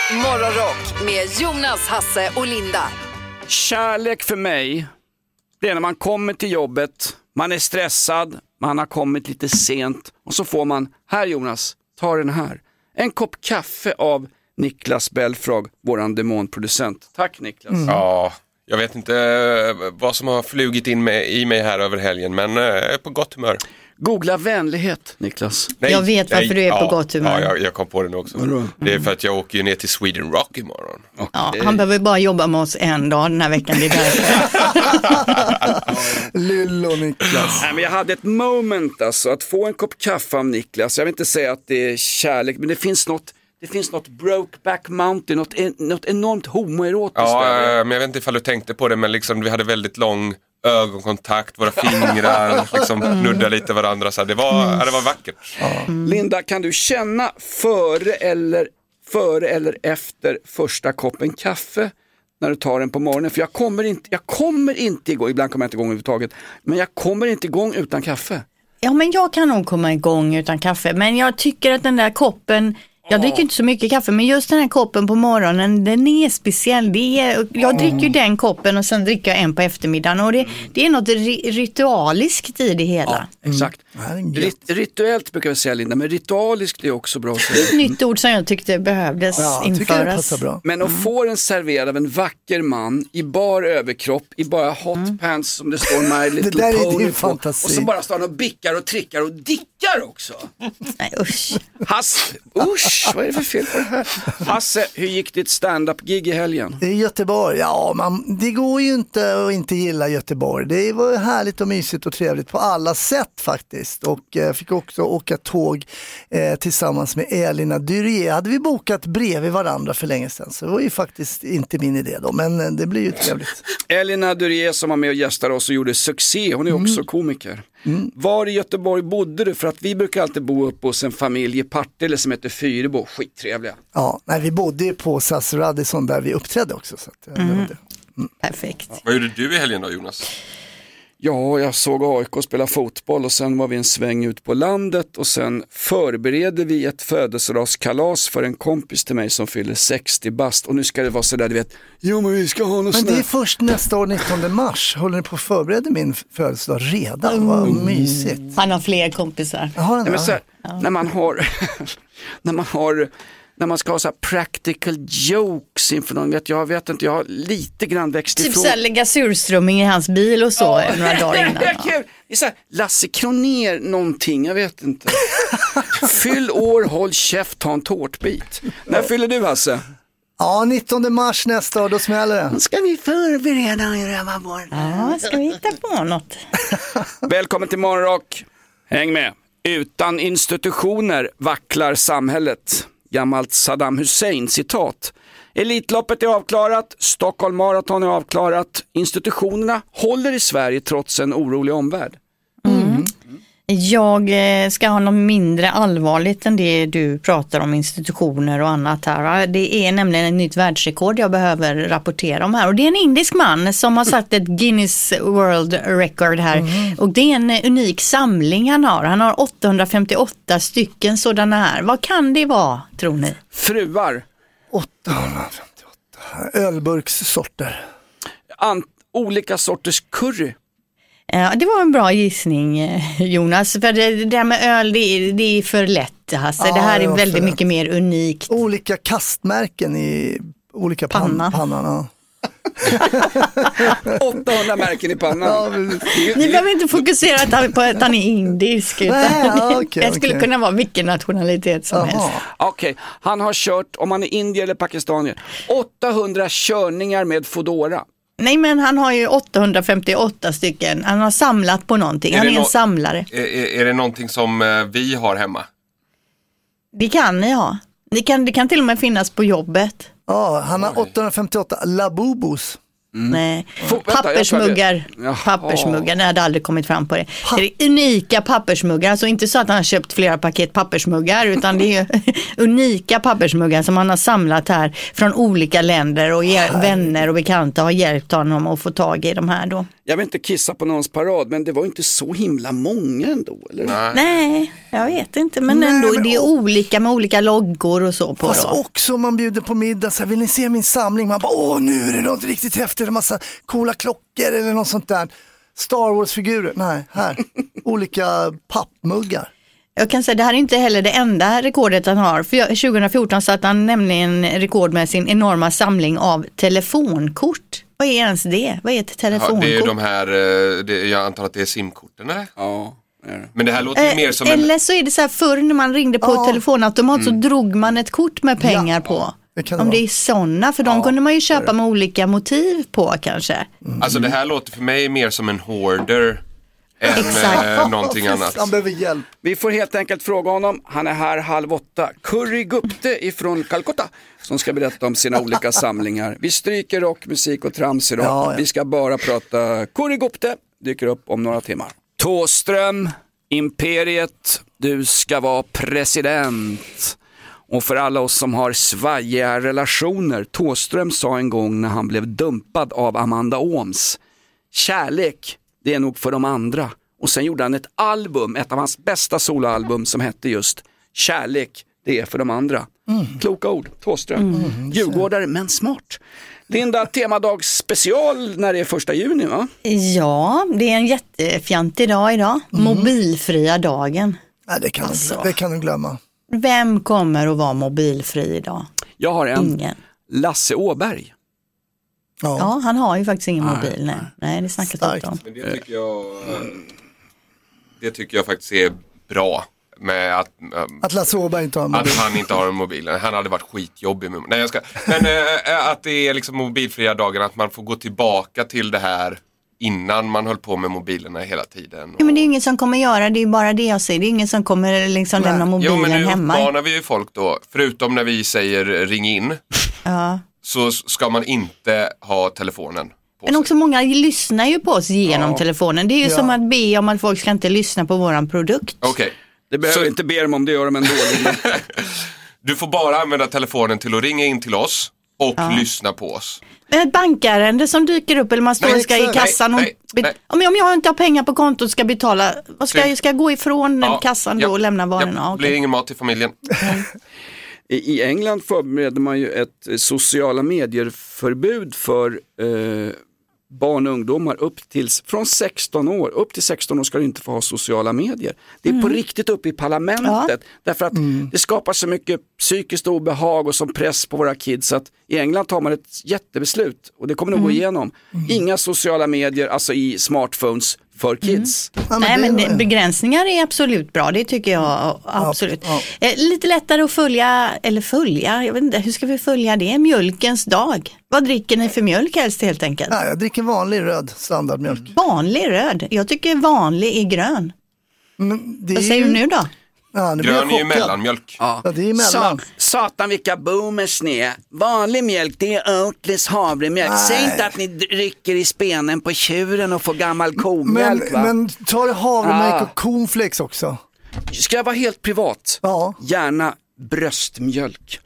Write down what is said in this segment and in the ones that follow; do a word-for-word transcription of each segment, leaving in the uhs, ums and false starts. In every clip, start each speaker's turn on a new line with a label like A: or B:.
A: Morgonrock med Jonas, Hasse och Linda.
B: Kärlek för mig, det är när man kommer till jobbet, man är stressad, man har kommit lite sent och så får man, här Jonas, ta den här. En kopp kaffe av Niklas Belfrag, våran demonproducent. Tack Niklas.
C: Mm. Ja, jag vet inte vad som har flugit in med, i mig här över helgen, men jag är på gott humör.
B: Googla vänlighet, Niklas.
D: Nej, jag vet varför nej, du är på
C: ja,
D: gott humör.
C: Ja, jag, jag kom på det nu också. Mm. Det är för att jag åker ju ner till Sweden Rock imorgon.
D: Okay. Ja, han behöver bara jobba med oss en dag den här veckan. Det är därför.
E: Lillo Niklas.
B: Nej, men jag hade ett moment alltså, att få en kopp kaffe av Niklas. Jag vill inte säga att det är kärlek, men det finns något Det finns något Brokeback Mountain, något, en, något enormt homoerotiskt.
C: Ja, där. Men jag vet inte ifall du tänkte på det, men liksom, vi hade väldigt lång ögonkontakt, våra fingrar liksom nuddade lite varandra. Så det, var, mm. ja, det var vackert.
B: Mm. Linda, kan du känna före eller, före eller efter första koppen kaffe när du tar den på morgonen? För jag kommer inte, jag kommer inte igång, ibland kommer jag inte igång överhuvudtaget, men jag kommer inte igång utan kaffe.
D: Ja, men jag kan nog komma igång utan kaffe, men jag tycker att den där koppen, jag dricker inte så mycket kaffe, men just den här koppen på morgonen, den är speciell. Det är, jag dricker ju den koppen och sen dricker jag en på eftermiddagen. Och det, det är något ri- ritualiskt i det hela.
B: Ja, exakt. Mm. Rit- rituellt brukar jag säga, Linda, men ritualiskt är också bra.
D: Det är ett nytt ord som jag tyckte behövdes
E: ja,
D: införas.
E: Bra.
B: Men att mm. få den serverad av en vacker man i bar överkropp, i bara hotpants som det står My Little
E: det där
B: Pony
E: är
B: på. Och så bara står han och bickar och trickar och dickar också.
D: Nej, usch.
B: Hasse, usch, vad är det för fel på det här? Hasse, hur gick ditt stand-up-gig i helgen?
E: I Göteborg, ja, man, det går ju inte att inte gilla Göteborg. Det var härligt och mysigt och trevligt på alla sätt faktiskt. Och eh, fick också åka tåg eh, tillsammans med Elina Dyré. Hade vi bokat bredvid varandra för länge sedan, så det var ju faktiskt inte min idé då, men eh, det blir ju trevligt.
B: Elina Dyré som var med och gästade oss och gjorde succé, hon är också mm. komiker. Mm. Var i Göteborg bodde du? För att vi brukar alltid bo upp hos en familj i Partille som heter Fyrebo, skittrevliga.
E: Ja, nej, vi bodde på S A S Radisson där vi uppträdde också. Så att,
D: mm.
E: det var det.
D: Mm. Perfekt.
C: Vad gjorde du i helgen då, Jonas?
B: Ja, jag såg A I K spela fotboll och sen var vi en sväng ut på landet och sen förberedde vi ett födelsedagskalas för en kompis till mig som fyller sextio bast och nu ska det vara så där, du vet, jo men vi ska ha något.
E: Men
B: sådär.
E: det är först nästa år, nittonde mars, håller ni på att förbereda min födelsedag redan? Mm. Vad mysigt.
D: Han har fler kompisar.
E: Jaha,
B: nej, men så här, ja. när man har när man har när man ska ha så här practical jokes inför någon, vet jag vet inte, jag har lite grann växt
D: typ
B: ifrån.
D: Typ så här lägga surströmming i hans bil och så ja. några dagar innan.
B: Det är kul. Det är så här, Lasse Kroner någonting, jag vet inte. Fyll år, håll käft, ta en tårtbit. När fyller du, Hasse?
E: Ja, nittonde mars nästa år, då smäller det.
B: Ska vi förbereda och röva bort?
D: Ja, ska vi hitta på något?
B: Välkommen till Morgonrock. Häng med. Utan institutioner vacklar samhället. Gammalt Saddam Hussein citat. Elitloppet är avklarat, Stockholm Marathon är avklarat. Institutionerna håller i Sverige trots en orolig omvärld.
D: Mm. Jag ska ha något mindre allvarligt än det du pratar om, institutioner och annat här. Det är nämligen ett nytt världsrekord jag behöver rapportera om här. Och det är en indisk man som har satt ett Guinness World Record här. Mm. Och det är en unik samling han har. Han har åttahundrafemtioåtta stycken sådana här. Vad kan det vara, tror ni?
B: Fruar.
E: åttahundrafemtioåtta. Ölburkssorter.
B: An- olika sorters curry.
D: Ja, det var en bra gissning, Jonas. För det, det där med öl, det är, det är för lätt. Alltså. Ja, det här är väldigt mycket mer unikt.
E: Olika kastmärken i olika pannan. pannan
B: åttahundra märken i pannan. Ja,
D: men... Ni behöver inte fokusera på att han är indisk. Utan
E: Nej, okay,
D: det skulle
E: okay.
D: kunna vara vilken nationalitet som
E: Aha.
D: helst.
B: Okej, okay. Han har kört, om han är indier eller pakistanier, åttahundra körningar med Fodora.
D: Nej, men han har ju åttahundrafemtioåtta stycken. Han har samlat på någonting.
C: Är
D: han är en
C: no-
D: samlare.
C: Är, är det någonting som eh, vi har hemma?
D: Det kan ni ha. Det kan, det kan till och med finnas på jobbet.
E: Ja, han har åttahundrafemtioåtta Labubos.
D: Mm. Nej. Pappersmuggar. Pappersmuggar, jag hade aldrig kommit fram på det. Det är unika pappersmuggar, alltså inte så att han har köpt flera paket pappersmuggar, utan det är unika pappersmuggar som han har samlat här från olika länder och vänner och bekanta har hjälpt honom att få tag i de här då.
B: Jag vill inte kissa på någons parad, men det var inte så himla många ändå, eller?
C: Nej.
D: Nej, jag vet inte, men
E: Nej,
D: ändå
E: men
D: det är
E: och-
D: olika med olika loggor och så på
E: Fast
D: då.
E: också man bjuder på middag, så här, vill ni se min samling? Man bara, åh nu är det något riktigt häftigt, en massa coola klockor eller något sånt där. Star Wars-figurer, nej, här. Olika pappmuggar.
D: Jag kan säga det här är inte heller det enda rekordet han har. För jag- tjugohundrafjorton satt han nämligen rekord med sin enorma samling av telefonkort. Vad är ens det? Vad är ett
C: Ja,
D: telefonkort?
C: det är ju de här, eh, det, jag antar att det är simkorten, eller?
B: Ja, det är det.
C: Men det här låter ju
D: Eh,
C: mer som en...
D: Eller så är det så här förr när man ringde på
E: Ja.
D: telefonautomat så drog man ett kort med pengar på.
E: det kan det
D: Om det
E: vara.
D: är sådana, för de kunde man ju köpa med olika motiv på kanske.
C: Alltså det här låter för mig mer som en hoarder än
D: Exakt.
C: eh, någonting annat.
E: Han behöver hjälp.
B: Vi får helt enkelt fråga honom, han är här halv åtta. Curry Gupte ifrån Calcutta som ska berätta om sina olika samlingar. Vi stryker rock, musik och trams idag.
E: Ja, ja.
B: Vi ska bara prata Curry Gupte, dyker upp om några timmar. Thåström, Imperiet, du ska vara president. Och för alla oss som har svajiga relationer, Thåström sa en gång när han blev dumpad av Amanda Ooms: kärlek, det är nog för de andra. Och sen gjorde han ett album, ett av hans bästa soloalbum som hette just Kärlek, det är för de andra. Mm. Kloka ord, Thåström. Mm. Djurgårdare, men smart. Linda, temadags special när det är första juni, va?
D: Ja, det är en jättefjantig dag idag. Mobilfria dagen.
E: Nej, det kan,
D: Alltså.
E: det kan du glömma.
D: Vem kommer att vara mobilfri idag?
B: Jag har en,
D: Ingen.
B: Lasse Åberg.
E: Ja.
D: Ja, han har ju faktiskt ingen mobil. Nej, nej det snackas
E: Starkt.
D: inte om.
C: Men det tycker jag, det tycker jag faktiskt är bra med att, ähm,
E: Att Lasse Åberg inte har en mobil.
C: att han inte har en mobil. Han hade varit skitjobbig med. Nej, jag ska. Men äh, att det är liksom mobilfria dagar, att man får gå tillbaka till det här innan man höll på med mobilerna hela tiden.
D: Ja, men det är ingen som kommer göra, det är bara det jag säger. Det är ingen som kommer liksom lämna
C: Jo,
D: mobilen
C: men nu
D: hemma.
C: uppmanar vi ju folk då, förutom när vi säger ring in,
D: Ja.
C: så ska man inte ha telefonen på
D: Men
C: sig.
D: också många lyssnar ju på oss genom
C: Ja.
D: telefonen. Det är ju
E: Ja.
D: som att be om att folk ska inte lyssna på våran produkt.
C: Okej.
B: Det behöver
C: Så-
B: inte be dem om, det gör de ändå.
C: Du får bara använda telefonen till att ringa in till oss och lyssna på oss.
D: Men ett bankärende som dyker upp eller man står
C: Nej,
D: och ska i
E: exakt.
D: kassan och
C: Nej, nej, nej.
D: Om, jag, om jag inte har pengar på kontot ska betala, vad ska,
C: Ska-
D: jag, ska jag gå ifrån
C: Ja,
D: kassan då
C: ja,
D: och lämna
C: ja,
D: varorna? Ja,
C: Det blir
D: okej.
C: ingen mat till familjen.
B: I, I England förbereder man ju ett eh, sociala medier-förbud för eh, barn och ungdomar upp till, från sexton år. Upp till sexton år ska du inte få ha sociala medier. Det är på riktigt upp i parlamentet. Därför att det skapar så mycket psykiskt obehag och som press på våra kids. Att i England tar man ett jättebeslut och det kommer nog gå igenom. Inga sociala medier, alltså i smartphones för kids.
E: Ja,
D: Nej,
E: det-
D: men det, begränsningar är absolut bra, det tycker jag absolut.
E: ja.
D: Eh, lite lättare att följa, eller följa, jag vet inte, hur ska vi följa det? Mjölkens dag. Vad dricker ni för mjölk helst helt enkelt?
E: Nej, jag dricker vanlig röd standardmjölk.
D: Vanlig röd, jag tycker vanlig är grön.
E: Men det är
D: Vad säger
E: ju-
D: du nu då?
E: Ja, nu blir jag
C: Grön är ju
E: chockad.
C: mellanmjölk.
B: Ja.
E: Ja, det är emellan.
B: Sa, satan vilka boomers ni är. Vanlig mjölk, det är Oatlys havremjölk.
E: Nej.
B: Säg inte att ni rycker i spenen på tjuren och får gammal
E: Men,
B: komjölk, va?
E: men ta det havremjölk
B: Ah.
E: och cornflakes också.
B: Ska jag vara helt privat?
E: Ja.
B: Gärna bröstmjölk.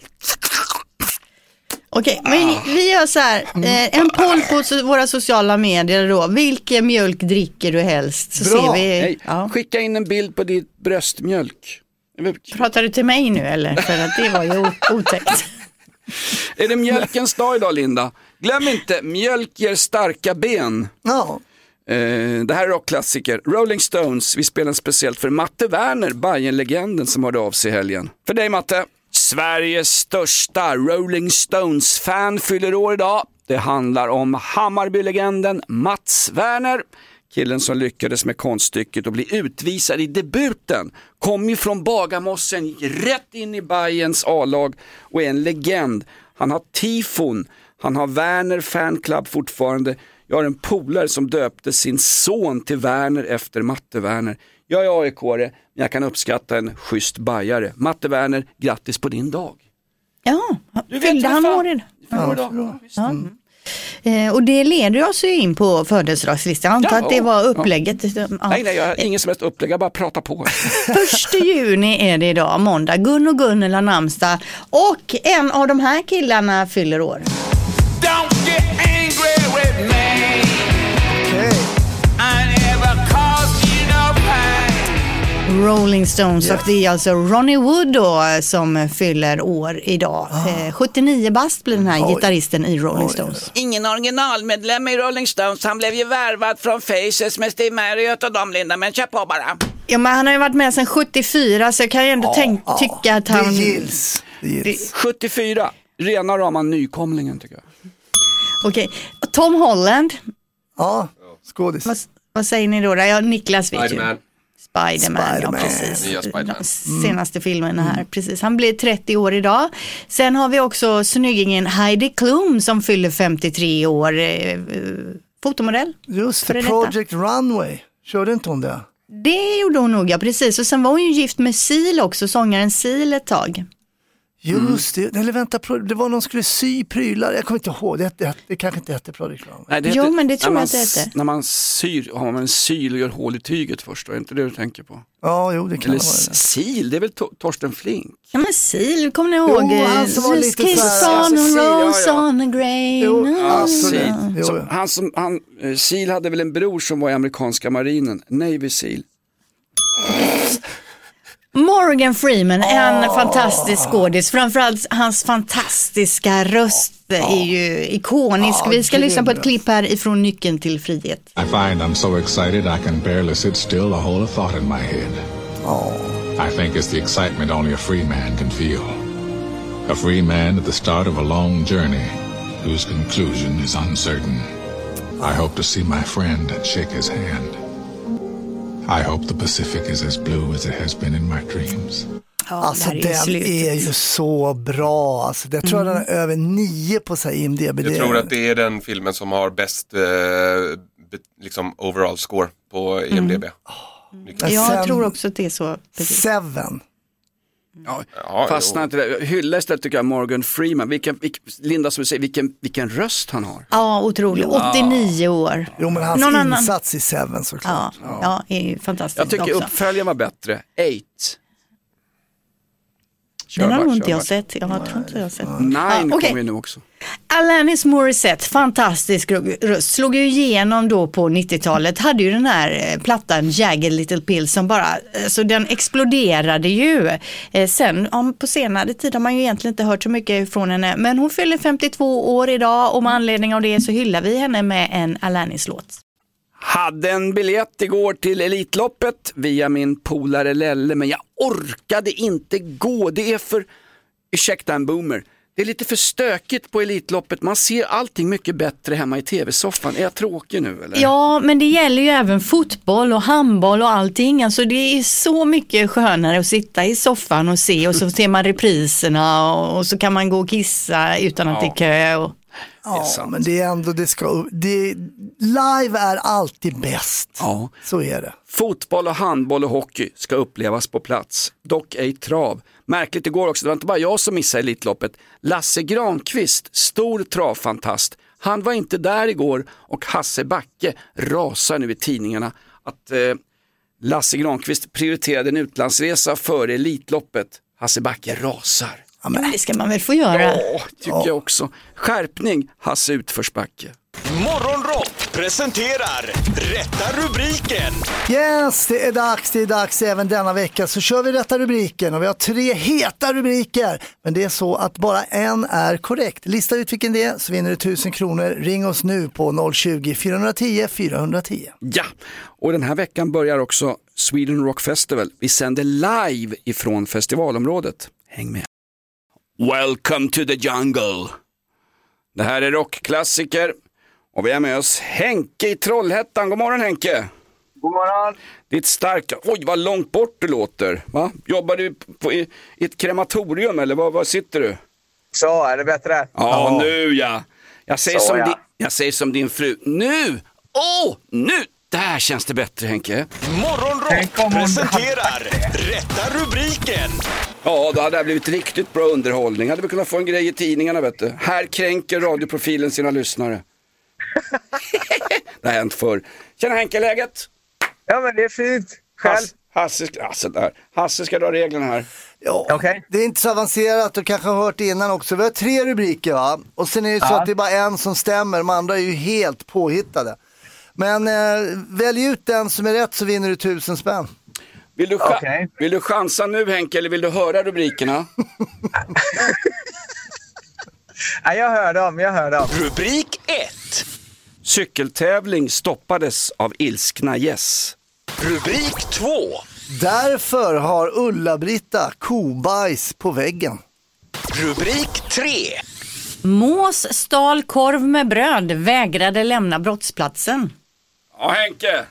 D: Okej, men vi gör så här, eh, en poll på so- våra sociala medier då. Vilken mjölk dricker du helst? Så
E: Bra.
D: ser vi.
B: Nej,
D: Ja.
B: skicka in en bild på ditt bröstmjölk.
D: Pratar du till mig nu eller? För att det var ju o- otäckt.
B: Är det mjölkens dag idag, Linda? Glöm inte, mjölk ger starka ben.
E: Ja.
B: Eh, det här är rockklassiker. Rolling Stones, vi spelar speciellt för Matte Werner, Bayern-legenden som hörde av sig i helgen. För dig, Matte. Sveriges största Rolling Stones-fan fyller år idag. Det handlar om Hammarby-legenden Mats Werner. Killen som lyckades med konststycket och bli utvisad i debuten. Kom ju från Bagarmossen, gick rätt in i Bayerns A-lag och är en legend. Han har tifon, han har Werner fanclub fortfarande. Jag har en polare som döpte sin son till Werner efter Matte Werner. Jag är A I K-are, men jag kan uppskatta en schysst bajare. Matte Werner, grattis på din dag.
D: Ja, fyllde han år idag?
B: Ja, idag.
D: Ja. Eh, och det leder oss ju in på födelsedagslistan. Jag antar
B: Ja,
D: att det var
B: ja.
D: upplägget. Ja.
B: Nej, nej, jag har ingen som helst upplägg, jag bara pratar på.
D: Första juni är det idag, måndag. Gun och Gunnel har namnsdag. Och en av de här killarna fyller år.
B: Don't get angry with me.
E: Okej.
D: Rolling Stones,
E: Yes.
D: och det är alltså Ronnie Wood då som fyller år idag. Eh, sjuttionio bast blir den här
E: Oj.
D: gitarristen i Rolling
E: Oj.
D: Stones.
B: Ingen originalmedlem i Rolling Stones, han blev ju värvad från Faces med Steve Marriott och de, Linda, men kör på bara.
D: Ja, men han har ju varit med sedan sjuttiofyra, så jag kan ju ändå tänk,
E: Ja,
D: tycka att han...
E: Det gills. Det gills.
B: sjuttiofyra, rena rama nykomlingen tycker jag.
D: Okej, och Tom Holland,
E: Ja, skådis.
D: vad, vad säger ni då? Ja, Niklas vet ju.
C: Spiderman.
D: Spiderman, ja
E: Spiderman.
D: precis.
C: Nya Spiderman.
D: De senaste filmen här, precis. Han blir trettio år idag. Sen har vi också snyggingen Heidi Klum som fyller femtiotre år. Eh, eh, fotomodell.
E: Just
D: För
E: det,
D: detta.
E: Project Runway. Körde inte hon det?
D: Det gjorde hon nog, ja precis. Och sen var hon ju gift med Seal också, sångaren Seal ett tag.
E: Just det, eller vänta, det var någon som skulle sy prylar. Jag kommer inte ihåg, det, det, det kanske inte hette Project Runway.
B: Nej, det
D: Jo,
B: heter-
D: men det tror
B: när
D: jag
B: man
D: att det
B: s-
D: heter.
B: När man syr, har man en syl och gör hål i tyget först då, är inte det du tänker på?
E: Ja, jo, det kan
B: Eller
E: vara det.
B: s- sil, det är väl to- Torsten Flink?
D: Ja men Seal, kommer ni ihåg?
E: Jo, han som var
D: Just
E: lite
D: kiss
E: så här-
D: on a
B: Seal, ja,
D: rose
B: ja.
D: on a grain.
E: Jo,
D: Mm.
E: absolut.
B: Sil.
E: Jo,
B: Som,
E: jo.
B: han som, han, eh, Sil hade väl en bror som var i amerikanska marinen, Navy Seal.
D: Morgan Freeman, en fantastisk skådis. Framförallt hans fantastiska röst är ju ikonisk. Vi ska
E: grym
D: lyssna på ett
E: röst.
D: klipp här ifrån Nyckeln till frihet.
F: I find I'm so excited I can barely sit still or hold a thought in my head. I think it's the excitement only a free man can feel. A free man at the start of a long journey whose conclusion is uncertain. I hope to see my friend and shake his hand. I hope the Pacific is as blue as it has been in my dreams.
D: Ja,
E: Alltså
D: det här
E: den
D: är slutet.
E: är ju så bra. Alltså, jag tror
D: Mm.
E: att den är över nio på sig I M D B.
C: Jag tror att det är den filmen som har bäst eh, be, liksom overall score på I M D B.
E: Men
D: Jag
E: sen-
D: tror också att det är så. Precis.
E: Seven.
B: Ja,
C: Ja,
B: fastnar
C: jo.
B: inte där. Hylla istället tycker jag Morgan Freeman. Vilken, vilken, Linda som du säger, vilken, vilken röst han har.
D: Ja, otroligt. åttionio år.
E: Jo, men hans
D: Någon annan-
E: insats I Seven såklart.
D: Ja, ja, är ju fantastiskt
B: Jag tycker
D: också.
B: uppföljaren var bättre. Eight. Kör
D: Den har
B: bara,
D: nog inte
B: kör
D: jag
B: bara.
D: sett. Jag tror inte jag har sett.
B: Nine
D: Ja, okej.
B: kommer ju nu också.
D: Alanis Morissette, fantastisk röst, slog ju igenom då på nittiotalet, hade ju den här eh, plattan Jagged Little Pill som bara, så den exploderade ju. Eh, sen om, på senare tid har man ju egentligen inte hört så mycket från henne, men hon fyller femtiotvå år idag och med anledning av det så hyllar vi henne med en Alanis-låt.
B: Hade en biljett igår till Elitloppet via min polare Lelle, men jag orkade inte gå. Det är för, ursäkta en boomer, det är lite för stökigt på Elitloppet. Man ser allting mycket bättre hemma i tv-soffan. Är jag tråkig nu eller?
D: Ja, men det gäller ju även fotboll och handboll och allting. Alltså det är så mycket skönare att sitta i soffan och se och så ser man repriserna och, och så kan man gå och kissa utan att
B: Ja.
D: det är kö. Och...
E: Ja,
B: sant.
E: men det är ändå, det ska, det, live är alltid bäst.
B: Ja.
E: Så är det.
B: Fotboll och handboll och hockey ska upplevas på plats, dock ej trav. Märkligt igår också, det var inte bara jag som missade Elitloppet. Lasse Granqvist, stor travfantast, han var inte där igår och Hasse Backe rasar nu i tidningarna att eh, Lasse Granqvist prioriterade en utlandsresa före Elitloppet. Hasse Backe rasar.
E: Ja, men,
D: Det ska man väl få göra.
B: Ja, tycker jag också. Skärpning, Hasse Utförsbacke.
G: Morgonrock presenterar Rätta rubriken.
E: yes, det är dags, det är dags även denna vecka så kör vi rätta rubriken och vi har tre heta rubriker. Men det är så att bara en är korrekt. Lista ut vilken det är så vinner du tusen kronor. Ring oss nu på noll tjugo, fyra tio, fyra tio.
B: Ja, och den här veckan börjar också Sweden Rock Festival. Vi sänder live ifrån festivalområdet. Häng med. Welcome to the jungle. Det här är rockklassiker och vi är med oss Henke i Trollhättan. God morgon Henke.
H: God morgon.
B: Ditt starka, oj vad långt bort du låter. Va? Jobbar du på, i, i ett krematorium eller var, var sitter du?
H: Så, är det bättre?
B: Ja,
E: Ja.
B: nu ja. Jag säger,
H: Så,
B: som
H: ja.
B: Din, jag säger som din fru. Nu! Åh, oh, nu! Där känns det bättre Henke.
G: Morgonrock
H: Tänk om hon
G: presenterar Rätta rubriken.
B: Ja, då hade det blivit riktigt bra underhållning. Hade vi kunnat få en grej i tidningarna, vet du. Här kränker radioprofilen sina lyssnare. Det har hänt förr. Tjena Henke, läget?
H: Ja, men det är fint. Själv?
B: Hasse, Hasse, ska, alltså där. Hasse ska dra reglerna här.
E: Ja,
H: Okej.
E: det är inte så avancerat och kanske har hört innan också. Vi har tre rubriker va? Och sen är det så
H: Ja.
E: att det är bara en som stämmer, de andra är ju helt påhittade. Men eh, välj ut den som är rätt så vinner du tusen spänn.
B: Vill du, cha-
H: Okej.
B: vill du chansa nu Henke eller vill du höra rubrikerna?
H: Nej, jag hör dem, jag hör dem.
G: Rubrik ett.
B: Cykeltävling stoppades av ilskna gäss.
G: Rubrik två.
E: Därför har Ulla-Britta kobajs på väggen.
G: Rubrik tre.
D: Mås stal korv med bröd, vägrade lämna brottsplatsen.
B: Ja Henke.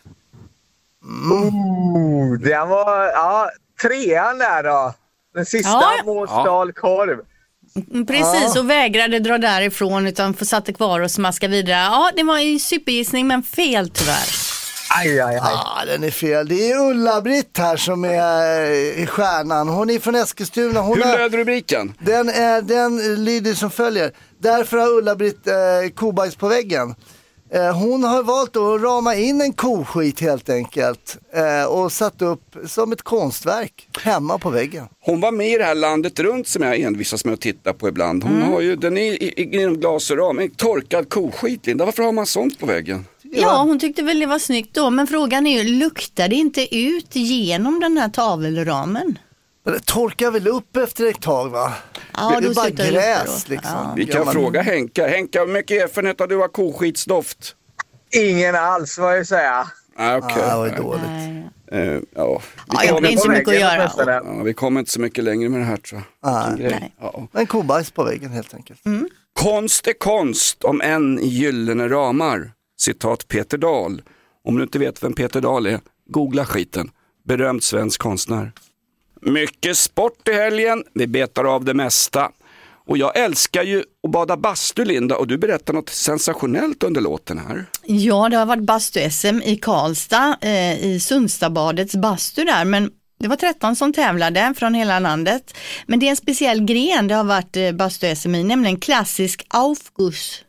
H: Oh, den var, ja, trean där då. Den sista,
D: Ja.
H: måstal korv.
D: Mm, Precis, och vägrade dra därifrån utan satte kvar och smaska vidare. Ja, det var en supergissning men fel tyvärr.
H: Aj, aj, aj.
E: Ja, den är fel. Det är Ulla-Britt här som är eh, stjärnan. Hon är från Eskilstuna. Hon
B: Hur
E: har,
B: löd rubriken?
E: den, är, den lyder som följer. Därför har Ulla-Britt eh, kobajs på väggen. Eh, hon har valt att rama in en koskit helt enkelt. Eh, och satt upp som ett konstverk hemma på väggen.
B: Hon var med i det här landet runt som jag envisas med att titta på ibland. Hon har ju, den är i, i, i en glas och ram, en torkad koskit, Linda. Varför har man sånt på väggen?
D: Ja, hon tyckte väl det var snyggt då, men frågan är ju, luktar det inte ut genom den här tavelramen?
E: Men det torkar väl upp efter ett tag va?
D: Ja,
E: det är
D: då
E: bara
D: slutar det lukta
E: gräs
D: då.
E: liksom.
D: Ja.
B: Vi kan
E: Gammal-
B: fråga Henka. Henka, hur mycket erfarenhet har du av koskitsdoft?
H: Ingen alls, vad jag säga.
B: Ah, okej.
E: Ja, det var ju dåligt.
D: Nej.
B: Eh, ja. Vi,
D: Ja,
B: kommer,
D: jag har inte så mycket att göra.
H: Åtminstone.
B: ja, vi kommer inte så mycket längre med det här tror jag.
E: Nej.
B: Vilken grej.
D: Nej.
B: Ja.
E: En kobajs på väggen helt enkelt.
B: Konst är konst om än i gyllene ramar. Citat Peter Dahl. Om du inte vet vem Peter Dahl är, googla skiten. Berömd svensk konstnär. Mycket sport i helgen, vi betar av det mesta. Och jag älskar ju att bada bastu, Linda, och du berättar något sensationellt under låten här.
D: Ja, det har varit bastu-S M i Karlstad, eh, i Sundstadbadets bastu där, men det var tretton som tävlade från hela landet. Men det är en speciell gren det har varit eh, bastu-S M i, nämligen klassisk Aufguss.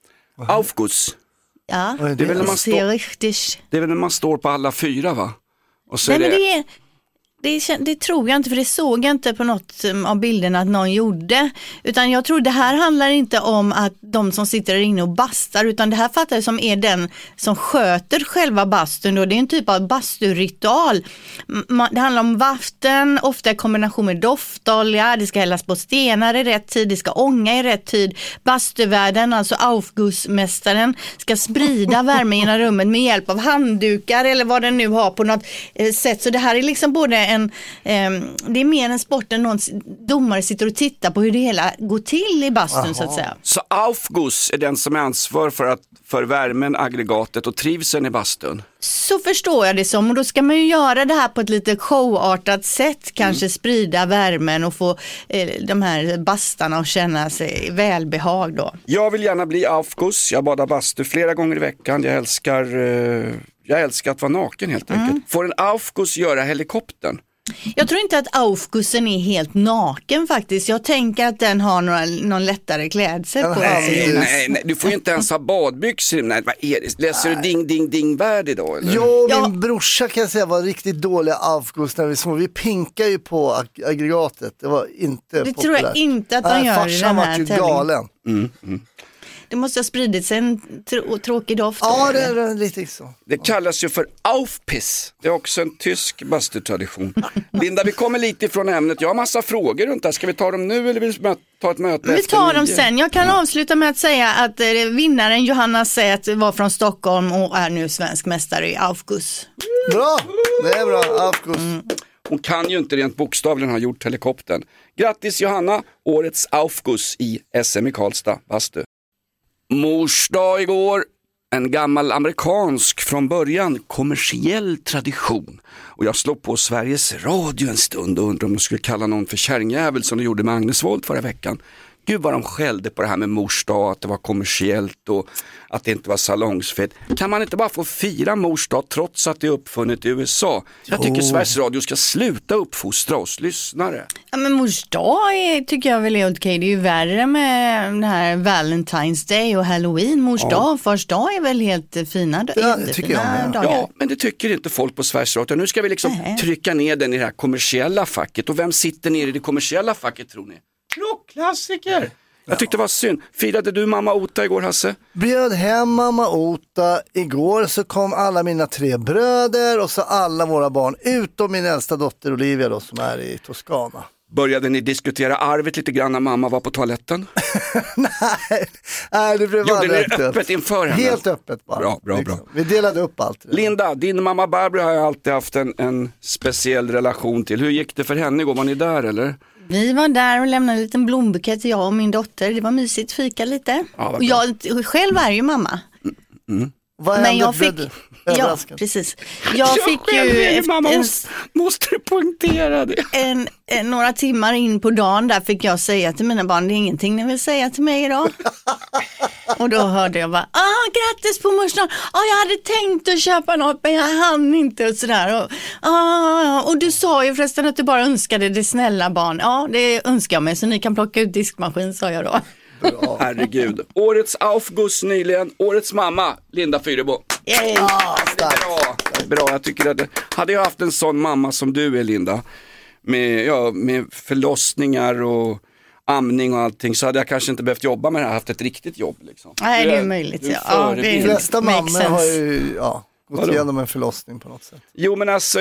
B: Aufguss,
D: Ja,
E: Vad är det?
B: det är väl när man,
D: ser
B: stå,
D: riktigt.
B: det är väl när man står på alla fyra va? Och så
D: Nej,
B: är
D: men
B: det...
D: det är... Det, kän- det tror jag inte, för det såg jag inte på något um, av bilderna att någon gjorde. Utan jag tror det här handlar inte om att de som sitter där inne och bastar, utan det här fattar jag som är den som sköter själva bastun. Då. Det är en typ av basturitual. M- ma- Det handlar om vatten, ofta i kombination med doftolja, det ska hällas på stenar i rätt tid, det ska ånga i rätt tid. Bastuvärden, alltså Aufgussmästaren, ska sprida värme genom rummet med hjälp av handdukar eller vad den nu har på något eh, sätt. Så det här är liksom både en, eh, det är mer en sport än någon s- domare sitter och tittar på hur det hela går till i bastun så att säga.
B: Så Aufguss är den som är ansvar för, att, för värmen, aggregatet och trivseln i bastun.
D: Så förstår jag det som, och då ska man ju göra det här på ett lite showartat sätt, kanske sprida värmen och få eh, de här bastarna att känna sig välbehag då.
B: Jag vill gärna bli Aufguss, jag badar bastu flera gånger i veckan, jag älskar, eh, jag älskar att vara naken helt enkelt. Får en Aufguss göra helikoptern?
D: Jag tror inte att Aufgussen är helt naken faktiskt. Jag tänker att den har några, någon lättare klädsel på
B: Nej,
D: sig.
B: nej, nej, du får ju inte ens ha badbyxor. Nej, vad är det? Läser du Ding Ding Ding Värld idag eller?
E: Jag och
D: Ja.
E: min brorsa kan jag säga var riktigt dåliga Aufguss när vi små. Vi pinkar ju på ag- aggregatet. Det var inte
D: Det
E: populärt.
D: tror jag inte att de
E: Nej,
D: gör i
E: farsan
D: den
E: var
D: här
E: ju
D: tävlingen.
E: galen.
D: Det måste ha spridit sig en tr- tråkig doft.
E: Ja, det är lite så.
B: Det kallas ju för Aufpiss. Det är också en tysk bastutradition. Linda, vi kommer lite ifrån ämnet. Jag har massa frågor runt det här. Ska vi ta dem nu eller vill vi mö- ta ett möte
D: Vi
B: efter
D: tar dem
B: nio?
D: sen. Jag kan avsluta med att säga att eh, vinnaren Johanna Zät var från Stockholm och är nu svensk mästare i Aufguss.
E: Bra, det är bra. Aufguss.
B: Hon kan ju inte rent bokstavligen ha gjort helikoptern. Grattis Johanna, årets Aufguss i S M i Karlstad, bastu. Mors dag igår, en gammal amerikansk från början kommersiell tradition. Och jag slog på Sveriges Radio en stund och undrade om de skulle kalla någon för kärringjävel som de gjorde med Agnes Wold förra veckan. Gud vad de skällde på det här med mors dag, att det var kommersiellt och att det inte var salongsfett. Kan man inte bara få fira mors dag trots att det är uppfunnet i U S A? Jag tycker Sveriges Radio ska sluta uppfostra oss lyssnare.
D: Ja, men mors dag är, tycker jag väl är okej. Det är ju värre med den här Valentine's Day och Halloween. Mors dag, fars dag är väl helt fina,
E: Ja, det
D: jättefina
E: tycker jag med.
D: dagar.
B: Ja, men det tycker inte folk på Sveriges Radio. Nu ska vi liksom
D: Nej.
B: trycka ner den i det här kommersiella facket. Och vem sitter ner i det kommersiella facket tror ni? Rockklassiker! Jag tyckte det var synd. Firade du mamma Ota igår, Hasse?
E: Bjöd hem mamma Ota. Igår så kom alla mina tre bröder och så alla våra barn utom min äldsta dotter Olivia då, som är i Toscana.
B: Började ni diskutera arvet lite grann när mamma var på toaletten?
E: nej, nej, det blev
B: Gjorde ni
E: öppet.
B: öppet inför henne?
E: Helt öppet bara.
B: Bra, bra,
E: liksom.
B: bra.
E: Vi delade upp allt.
B: Linda, din mamma Barbro har jag alltid haft en, en speciell relation till. Hur gick det för henne igår? Var ni där eller?
D: Vi var där och lämnade en liten blombukett till jag och min dotter. Det var mysigt, fika lite.
B: Ja,
D: och jag själv är ju mamma.
B: Mm.
E: Vad
D: Men jag
E: blev
D: fick,
E: du?
D: ja precis. Jag fick
B: själv
D: ju
B: är ju
D: ett,
B: mamma,
D: en,
B: måste, måste du poängtera det?
D: en, en, några timmar in på dagen där fick jag säga till mina barn, det är ingenting ni vill säga till mig idag. Och då hörde jag bara, ah, grattis på morsan, ah, jag hade tänkt att köpa något men jag hann inte och sådär. Och, ah, och du sa ju förresten att du bara önskade det snälla barn. Ja, det önskar jag mig så ni kan plocka ut diskmaskin, sa jag då.
B: Bra. Herregud. Årets Aufguss nyligen, årets mamma, Linda Fyrebo.
D: Yay.
E: Ah, starkt.
B: Bra, bra. Jag tycker att det, hade jag haft en sån mamma som du är, Linda, med, ja, med förlossningar och amning och allting, så hade jag kanske inte behövt jobba med det här, haft ett riktigt jobb liksom.
D: Nej, det är möjligt.
B: Du är
D: Ja. Ja, det
E: De
D: är,
E: flesta
D: makes
E: mammor
D: sense.
E: har ju ja, gått
B: Vadå?
E: igenom en förlossning på något sätt.
B: Jo men alltså,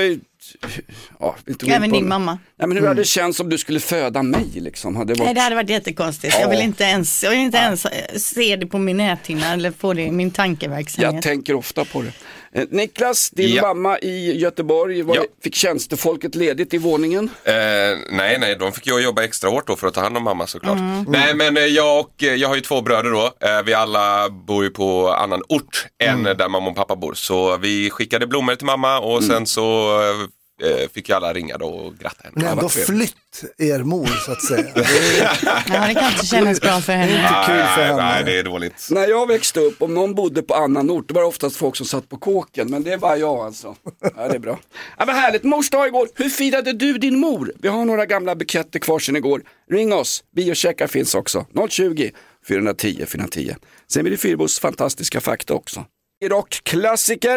B: ja, inte gå in
D: Även
B: på-
D: din mamma.
B: Nej, men hur hade det känts om du skulle föda mig liksom? Hade det varit...
D: Nej, det hade varit jättekonstigt. Jag vill inte ens, jag vill inte ens se det på min näthinna eller få det i min tankeverksamhet.
B: Jag tänker ofta på det. Eh, Niklas, din
C: Ja.
B: mamma i Göteborg, var,
C: Ja.
B: fick tjänstefolket ledigt i våningen?
C: Eh, nej, nej, de fick jag jobba extra hårt då för att ta hand om mamma såklart. Nej, men eh, jag och eh, jag har ju två bröder då. Eh, vi alla bor ju på annan ort än där mamma och pappa bor. Så vi skickade blommor till mamma och sen så eh, fick ju alla ringa då och gratta henne.
E: Men
C: Ja,
E: ändå
C: vad trevligt.
E: flytt er mor så att säga. Det är
D: Ja, det kan inte kännas bra för henne.
E: inte kul för
C: Nej,
E: henne.
C: nej, det är dåligt.
B: När jag växte upp, om någon bodde på annan ort, det var oftast folk som satt på kåken, men det var jag alltså. Ja, det är bra. Ja, vad härligt, mors dag igår. Hur firade du din mor? Vi har några gamla buketter kvar sedan igår. Ring oss, biocheckar finns också. noll tjugo, fyra tio, fyra tio. Sen blir det Fyrbos fantastiska fakta också. Rockklassiker.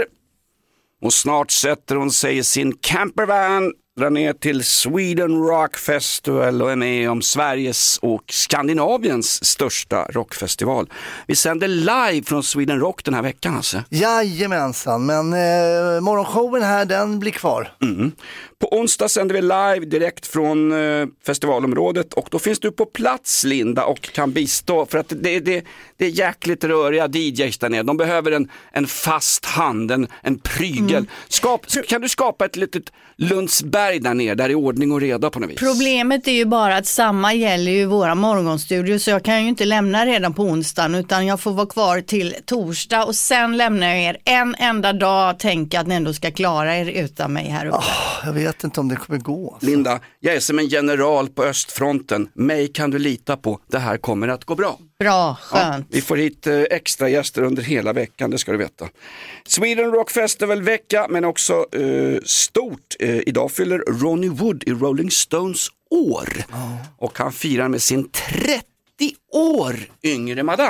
B: Och snart sätter hon sig i sin campervan, drar ner till Sweden Rock Festival och är med om Sveriges och Skandinaviens största rockfestival. Vi sänder live från Sweden Rock den här veckan alltså.
E: Jajamensan, men eh, morgonshowen här, den blir kvar.
B: Mm. På onsdag sänder vi live direkt från eh, festivalområdet och då finns du på plats, Linda, och kan bistå för att det, det, det är jäkligt röriga D Js där nere. De behöver en, en fast hand, en, en prygel. Mm. Skap, kan du skapa ett litet Lundsberg där nere, där är ordning och reda på något vis?
D: Problemet är ju bara att samma gäller ju våra morgonstudior, så jag kan ju inte lämna redan på onsdagen utan jag får vara kvar till torsdag och sen lämnar jag er en enda dag, tänka att ni ändå ska klara er utan mig här uppe.
E: Oh, jag vet inte om det kommer gå. Alltså.
B: Linda, jag är som en general på östfronten. Mig kan du lita på. Det här kommer att gå bra.
D: Bra, skönt.
B: Ja, vi får hit eh, extra gäster under hela veckan, det ska du veta. Sweden Rock Festival vecka, men också eh, stort. Eh, idag fyller Ronnie Wood i Rolling Stones år. Oh. Och han firar med sin trettio år yngre madame.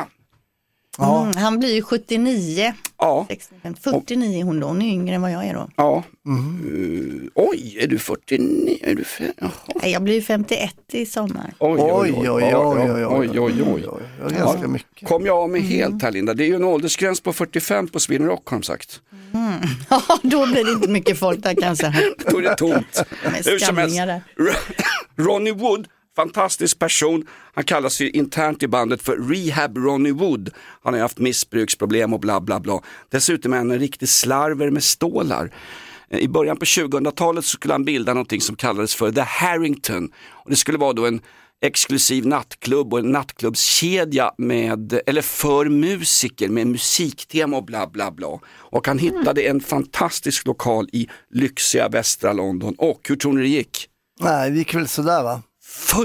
E: Ja.
D: Mm, han blir ju sjuttionio.
B: Ja.
D: sextiofem, fyrtionio hon då, hon är yngre än vad jag är då.
B: Ja. Mm. Uh, oj, är du fyrtionio? Är du fem?
D: Nej, jag blir ju femtioett i sommar.
B: Oj, oj, oj, oj, oj, oj, oj, oj.
E: oj. Ganska ja. mycket.
B: Kom jag av mig helt här, Linda. Det är ju en åldersgräns på fyrtiofem på Sweden Rock, har de sagt.
D: Mm. Ja, då blir det inte mycket folk där kanske.
B: Då är det tomt.
D: Med skamlingar där.
B: Ronnie Wood, fantastisk person. Han kallas ju internt i bandet för Rehab Ronnie Wood. Han har haft missbruksproblem och bla bla bla. Dessutom är han en riktig slarver med stålar. I början på tjugohundratalet så skulle han bilda någonting som kallades för The Harrington. Och det skulle vara då en exklusiv nattklubb och en nattklubbskedja med, eller för musiker med musiktema och bla bla bla. Och han hittade en fantastisk lokal i lyxiga västra London. Och hur tror ni det gick?
E: Nej, det gick väl sådär va?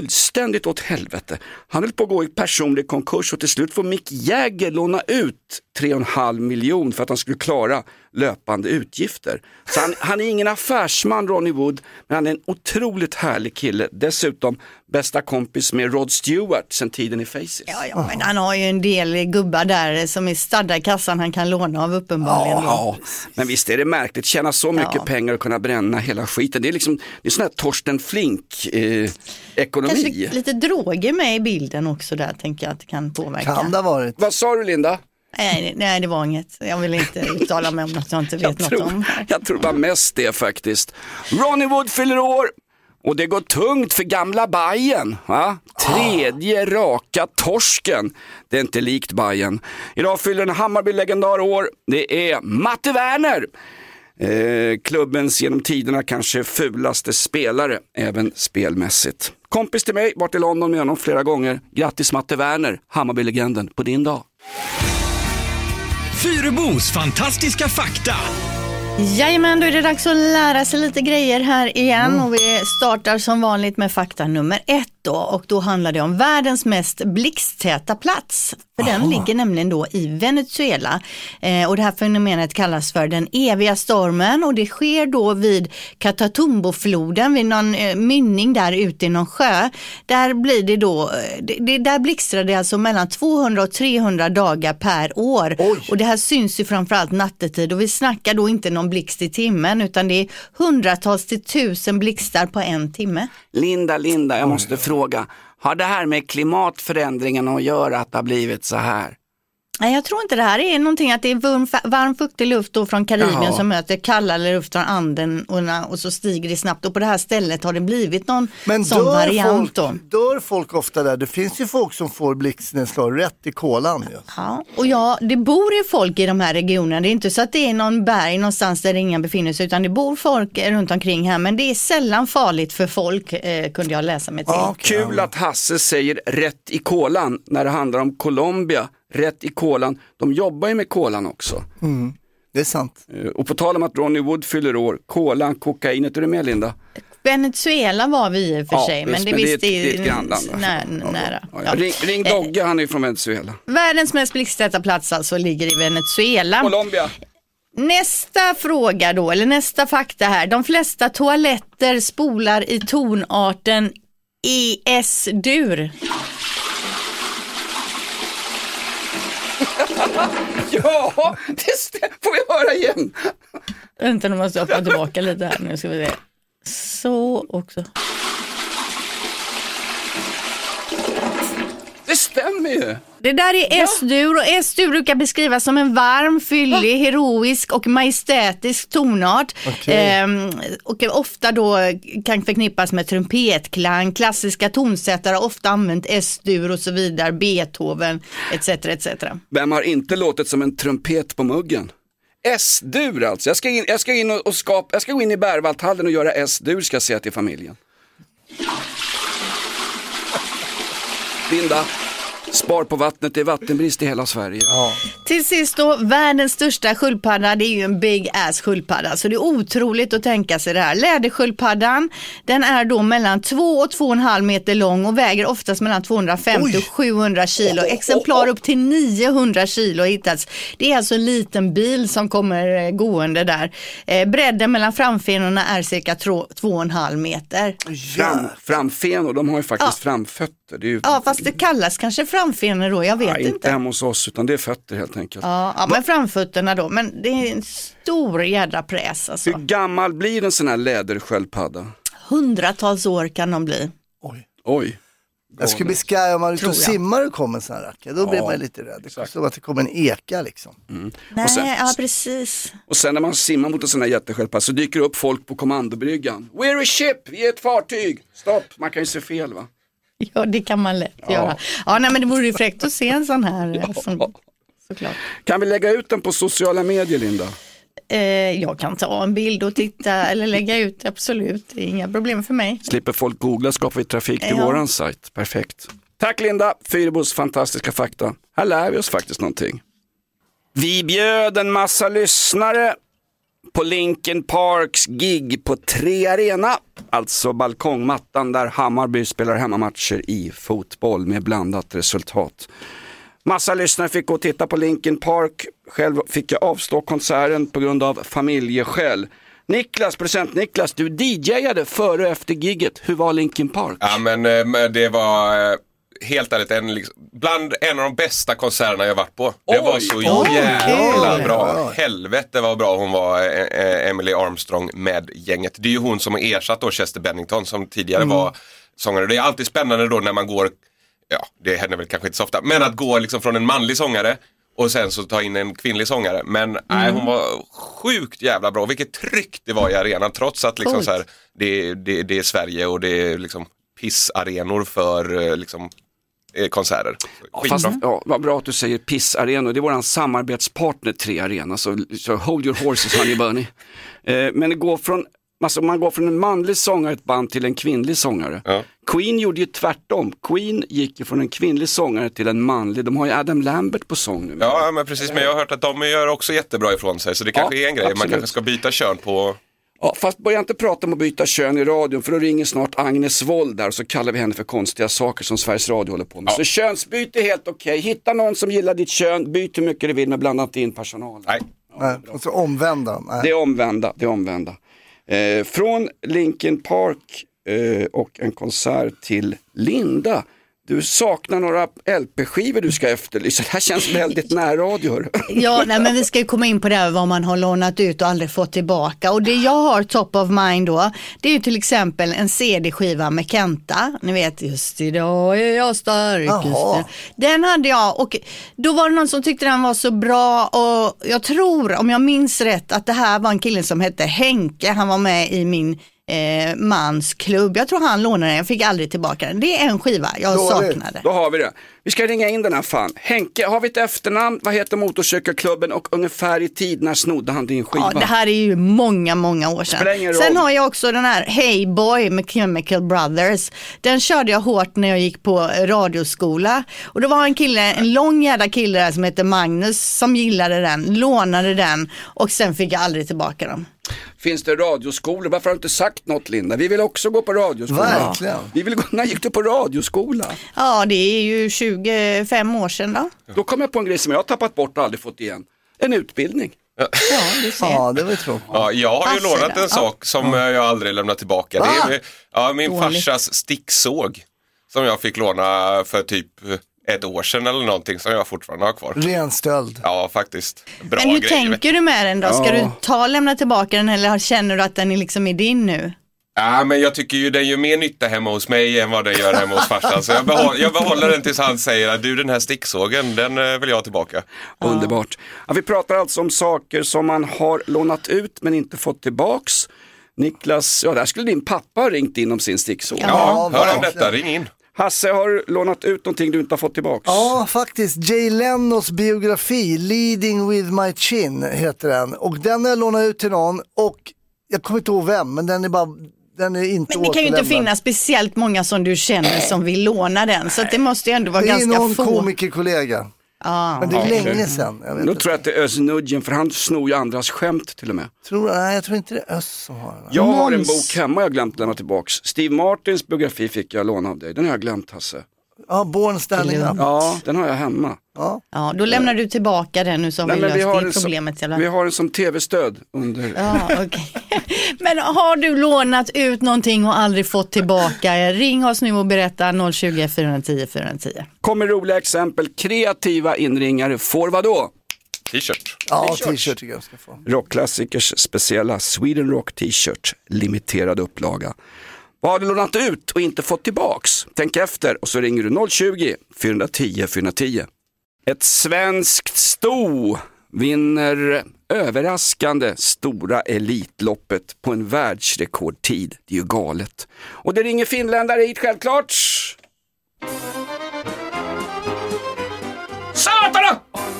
B: Fullständigt åt helvete. Han höll på att gå i personlig konkurs och till slut får Mick Jagger låna ut tre och en halv miljon för att han skulle klara löpande utgifter. Så han, han är ingen affärsman, Ronnie Wood, men han är en otroligt härlig kille. Dessutom bästa kompis med Rod Stewart sen tiden i Faces.
D: Ja, ja, men han har ju en del gubbar där som är stadda i kassan han kan låna av uppenbarligen.
B: Ja, men visst är det märkligt, tjäna så mycket
D: ja.
B: pengar och kunna bränna hela skiten. Det är liksom, det är sån här Torsten Flink eh, ekonomi.
D: Kanske lite droger med i bilden också där, tänker jag att det kan påverka.
E: Kan det ha varit?
B: Vad sa du, Linda?
D: Nej, nej, det var inget. Jag vill inte uttala mig om något jag inte vet
B: jag
D: något
B: tror,
D: om.
B: Jag tror det var mest det faktiskt. Ronnie Wood fyller år och det går tungt för gamla Bajen. Va? Tredje raka torsken. Det är inte likt Bajen. Idag fyller en Hammarby-legendar år. Det är Matte Werner. Eh, klubbens genom tiderna kanske fulaste spelare, även spelmässigt. Kompis till mig, varit i London med honom flera gånger. Grattis Matte Werner, Hammarby-legenden, på din dag.
I: Fyrebos fantastiska fakta.
D: Jajamän, då är det dags att lära sig lite grejer här igen mm. och vi startar som vanligt med fakta nummer ett då, och då handlar det om världens mest blixttäta plats. För den ligger nämligen då i Venezuela eh, och det här fenomenet kallas för den eviga stormen och det sker då vid Catatumbo-floden vid någon eh, mynning där ute i någon sjö. Där blir det då, det, det, där blixtrar det alltså mellan tvåhundra och trehundra dagar per år. Oj. Och det här syns ju framförallt nattetid och vi snackar då inte någon blixt i timmen utan det är hundratals till tusen blixtar på en timme.
B: Linda, Linda, jag måste fråga. Har det här med klimatförändringen att göra att det har blivit så här?
D: Nej, jag tror inte det här är någonting att det är varm, varm fuktig luft då från Karibien
B: Jaha.
D: som möter kallare luft från anden och, och så stiger det snabbt och på det här stället har det blivit någon
E: Men
D: sån
E: dör
D: variant
E: folk,
D: då.
E: dör folk ofta där? Det finns ju folk som får blixtnedslag rätt i kolan. Just.
D: Ja, och ja, det bor ju folk i de här regionerna. Det är inte så att det är någon berg någonstans där ingen befinner sig utan det bor folk runt omkring här men det är sällan farligt för folk eh, kunde jag läsa mig till.
B: Ja, kul att Hasse säger rätt i kolan när det handlar om Colombia. Rätt i kolan. De jobbar ju med kolan också.
E: Mm, det är sant.
B: Och på tal om att Ronnie Wood fyller år, kolan, kokainet, är du med Linda?
D: Venezuela var vi i och för
B: ja,
D: sig,
B: visst,
D: men det,
B: men
D: visst
B: det är ett,
D: är
B: ett grannland.
D: Nä, nära.
B: Ja, ja. Ring, ring Dogge, han är från Venezuela.
D: Världens mest blixttäta plats alltså ligger i Venezuela.
B: Colombia.
D: Nästa fråga då, eller nästa fakta här. De flesta toaletter spolar i tonarten E S-dur.
B: Ja, det stämmer. Får vi höra igen?
D: Vänta, nu måste jag få tillbaka lite här. Nu ska vi se. Så också.
B: Det stämmer ju.
D: Det där är S-dur och S-dur brukar beskrivas som en varm, fyllig, heroisk och majestätisk tonart. Okay. Ehm, och ofta då kan förknippas med trumpetklang, klassiska tonsättare har ofta använt S-dur och så vidare, Beethoven et cetera et cetera.
B: Vem har inte låtit som en trumpet på muggen? S-dur alltså. Jag ska in, jag ska in och, och skapa, jag ska gå in i Berwaldhallen och göra S-dur, ska jag säga till familjen. Linda, spar på vattnet, det är vattenbrist i hela Sverige. Ja.
D: Till sist då, världens största sköldpadda, det är ju en big ass sköldpadda. Så det är otroligt att tänka sig det här. Lädersköldpaddan, den är då mellan två och två och en halv meter lång och väger oftast mellan tvåhundrafemtio Oj. och sjuhundra kilo. Exemplar upp till niohundra kilo har hittats. Det är alltså en liten bil som kommer gående där. Eh, bredden mellan framfenorna är cirka två och en halv meter.
B: Fram, framfenor, de har ju faktiskt
D: ja.
B: framfötter. Det är ju...
D: Ja, fast det kallas kanske framfenor då, jag vet
B: ja, inte.
D: inte.
B: Hemma hos oss, utan det är fötter helt enkelt.
D: Ja, ja men framfötterna då, men det är en stor jädra präs alltså.
B: Hur gammal blir en sån här lädersköldpadda?
D: Hundratals år kan de bli.
E: Oj.
B: Oj.
E: Jag skulle bli skraj om man ute och simmar och kommer en sån här rackare. Då ja, blir man lite rädd. Det är som att det kommer en eka liksom.
B: Mm.
D: Nej,
B: sen,
D: ja precis.
B: Och sen när man simmar mot en sån här jättesköldpadda så dyker det upp folk på kommandobryggan. We're a ship, vi är ett fartyg. Stopp, man kan ju se fel va?
D: Ja, det kan man lätt ja. göra. Ja, nej, men det vore ju fräckt att se en sån här. Ja. Som, såklart.
B: Kan vi lägga ut den på sociala medier, Linda?
D: Eh, jag kan ta en bild och titta eller lägga ut, absolut. Det är inga problem för mig.
B: Slipper folk googla, skapar vi trafik till
D: ja.
B: våran sajt. Perfekt. Tack Linda, Fyrebos fantastiska fakta. Här lär vi oss faktiskt någonting. Vi bjöd en massa lyssnare på Linkin Parks gig på Tre Arena, alltså balkongmattan där Hammarby spelar hemmamatcher i fotboll med blandat resultat. Massa lyssnare fick gå och titta på Linkin Park. Själv fick jag avstå konserten på grund av familjeskäl. Niklas, producent Niklas, du D J:ade före och efter gigget. Hur var Linkin Park?
C: Ja, men eh, det var eh, helt ärligt en, liksom, bland en av de bästa konserterna jag varit på. Det
B: Oj,
C: var så
B: oj,
C: jävla
E: oj,
C: bra.
E: oj.
C: Helvete vad bra hon var, eh, Emily Armstrong med gänget. Det är ju hon som har ersatt då Chester Bennington som tidigare
E: Mm.
C: var sångare. Det är alltid spännande då när man går, ja det händer väl kanske inte så ofta, men att gå liksom från en manlig sångare och sen så ta in en kvinnlig sångare. Men mm. nej, hon var sjukt jävla bra. Vilket tryck det var i arenan. Trots att liksom, så här, det, det, det är Sverige och det är liksom, pissarenor för liksom, konserter.
B: Ja, fast, ja, vad bra att du säger pissarenor. Det är våran samarbetspartner Tre Arena. Så, så hold your horses, honey bunny. eh, Men det går från, alltså, man går från en manlig sångare ett band till en kvinnlig sångare. Ja. Queen gjorde ju tvärtom. Queen gick ju från en kvinnlig sångare till en manlig. De har ju Adam Lambert på sång nu.
C: Ja, men precis. Men jag har hört att de gör också jättebra ifrån sig. Så det kanske ja, är en grej. Absolut. Man kanske ska byta kön på...
B: Ja, fast börja inte prata om att byta kön i radion, för då ringer snart Agnes Wold där och så kallar vi henne för konstiga saker som Sveriges Radio håller på med. Ja. Så könsbyte är helt okej. Okay. Hitta någon som gillar ditt kön, byt hur mycket du vill, men blanda inte in personal.
C: Nej.
E: Nej, och så omvända. Nej.
B: Det är omvända, det är omvända. Eh, från Linkin Park eh, och en konsert till Linda. Du saknar några L P-skivor du ska efterlysa. Det här känns väldigt närradio.
D: Ja, nej, men vi ska ju komma in på det här vad man har lånat ut och aldrig fått tillbaka. Och det jag har top of mind då, det är ju till exempel en C D-skiva med Kenta. Ni vet, just idag är jag stark. Den hade jag och då var det någon som tyckte den var så bra och jag tror, om jag minns rätt, att det här var en kille som hette Henke. Han var med i min Eh, mans klubb. Jag tror han lånade den. Jag fick aldrig tillbaka den. Det är en skiva jag då saknade.
B: Då har vi det. Vi ska ringa in den här fan. Henke, har vi ett efternamn? Vad heter motorcykelklubben och ungefär i tid när snodde han din skiva?
D: Ja, det här är ju många, många år sedan. Sen har jag också den här Hey Boy med Chemical Brothers. Den körde jag hårt när jag gick på radioskola. Och det var en kille, en lång jävla kille där som heter Magnus som gillade den, lånade den och sen fick jag aldrig tillbaka dem.
B: Finns det radioskolor? Varför har du inte sagt något, Linda? Vi vill också gå på radioskola.
E: Verkligen.
B: Vi vill gå, när gick du på radioskola?
D: Ja, det är ju tjugofem år sedan då.
B: Då kom jag på en grej som jag har tappat bort och aldrig fått igen. En utbildning.
E: Ja, det, ja, det var ju tråkigt.
C: Ja, jag har ju Passar lånat en ja. sak som ja. jag aldrig lämnat tillbaka. Det är ja, min Dåligt. farsas sticksåg som jag fick låna för typ ett år sedan eller någonting som jag fortfarande har kvar.
E: Ren stöld.
C: Ja, faktiskt. Bra
D: Men hur
C: grejer.
D: tänker du med den då? Ska ja. du ta och lämna tillbaka den eller känner du att den är liksom är din nu?
C: Ja, men jag tycker ju den gör mer nytta hemma hos mig än vad den gör hemma hos farsan. Så jag, behåll, jag behåller den tills han säger att du, den här sticksågen, den vill jag ha tillbaka.
B: Ja. Underbart. Ja, vi pratar alltså om saker som man har lånat ut men inte fått tillbaks. Niklas, ja där skulle din pappa ha ringt in om sin sticksåg.
C: Ja, ja hör om detta, ring in.
B: Hasse, har du lånat ut någonting du inte har fått tillbaka?
E: Ja, faktiskt. Jay Lennos biografi, Leading with my chin, heter den. Och den har jag lånat ut till någon och jag kommer inte ihåg vem, men den är bara... Den är inte
D: men det kan ju inte finnas speciellt många som du känner som vill låna den. Så att det måste ju ändå vara ganska få.
E: Det är någon komikerkollega.
D: Ah.
E: Men det är
B: ja,
E: länge sedan. Jag vet
B: nu
E: inte.
B: tror jag att det är Özz Nudgen, för han snor ju andras skämt till och med.
E: Tror, nej, jag tror inte det är Özz som har den.
B: Jag har en bok hemma jag glömt lämna tillbaks. Steve Martins biografi fick jag låna av dig. Den har jag glömt, Hasse.
E: Ja, Born Standing Up.
B: Ja, den har jag hemma.
E: Ja,
D: ja då lämnar du tillbaka den nu som
B: Nej,
D: vi
B: löst
D: det problemet.
B: Som, vi har den som tv-stöd under...
D: Ja, okej. Men har du lånat ut någonting och aldrig fått tillbaka? Ring oss nu och berätta noll tjugo, fyra tio, fyra tio.
B: Kommer roliga exempel. Kreativa inringare får vad då?
C: T-shirt.
E: Ja, t-shirt tycker jag ska få.
B: Rockklassikers speciella Sweden Rock t-shirt. Limiterad upplaga. Vad har du lånat ut och inte fått tillbaks? Tänk efter och så ringer du noll tjugo, fyra tio, fyra tio. Ett svenskt sto vinner överraskande stora elitloppet på en världsrekordtid. Det är ju galet. Och det ringer finländare hit självklart. Satana!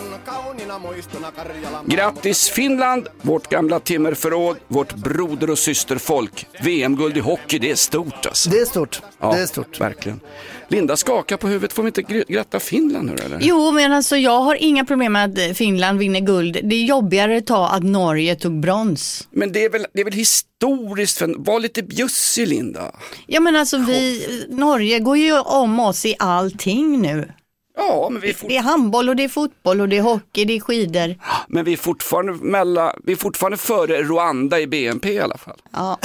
B: Grattis Finland, vårt gamla timmerförråd, vårt broder- och systerfolk. V M-guld i hockey, det är stort alltså.
E: Det är stort,
B: ja,
E: det är stort.
B: Verkligen. Linda skakar på huvudet, får vi inte gratta Finland nu eller?
D: Jo, men alltså jag har inga problem med att Finland vinner guld. Det är jobbigare att ta att Norge tog brons.
B: Men det är väl, det är väl historiskt, för var lite bjussig Linda.
D: Ja men alltså vi, Norge går ju om oss i allting nu.
B: Ja, men vi är fort...
D: Det är handboll och det är fotboll och det är hockey, det är skidor.
B: Men vi är fortfarande, mellan, vi är fortfarande före Rwanda i B N P i alla fall.
D: Ja.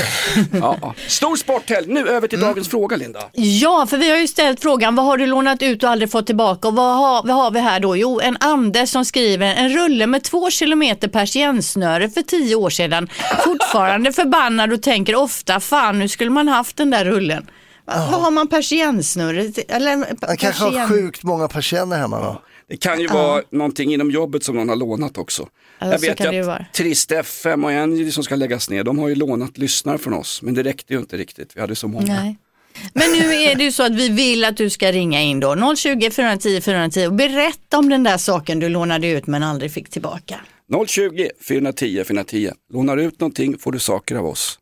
B: Ja. Stor sporthelg. Nu över till mm. dagens fråga, Linda.
D: Ja, för vi har ju ställt frågan, vad har du lånat ut och aldrig fått tillbaka? Och vad har, vad har vi här då? Jo, en Anders som skriver, en rulle med två kilometer persiennsnöre för tio år sedan. Fortfarande förbannad och tänker ofta, fan nu skulle man haft den där rullen. Oh. Vad har man persiennsnurr? Eller
E: man
D: persien...
E: kanske har sjukt många persienner hemma då.
B: Det kan ju vara uh. någonting inom jobbet som någon har lånat också. Uh, jag vet ju att Trist F M och en som ska läggas ner, de har ju lånat lyssnare från oss. Men det räckte ju inte riktigt, vi hade så många. Nej.
D: Men nu är det ju så att vi vill att du ska ringa in då, noll tjugo, fyra tio, fyra tio och berätta om den där saken du lånade ut men aldrig fick tillbaka.
B: noll tjugo, fyra tio, fyra tio. Lånar ut någonting får du saker av oss.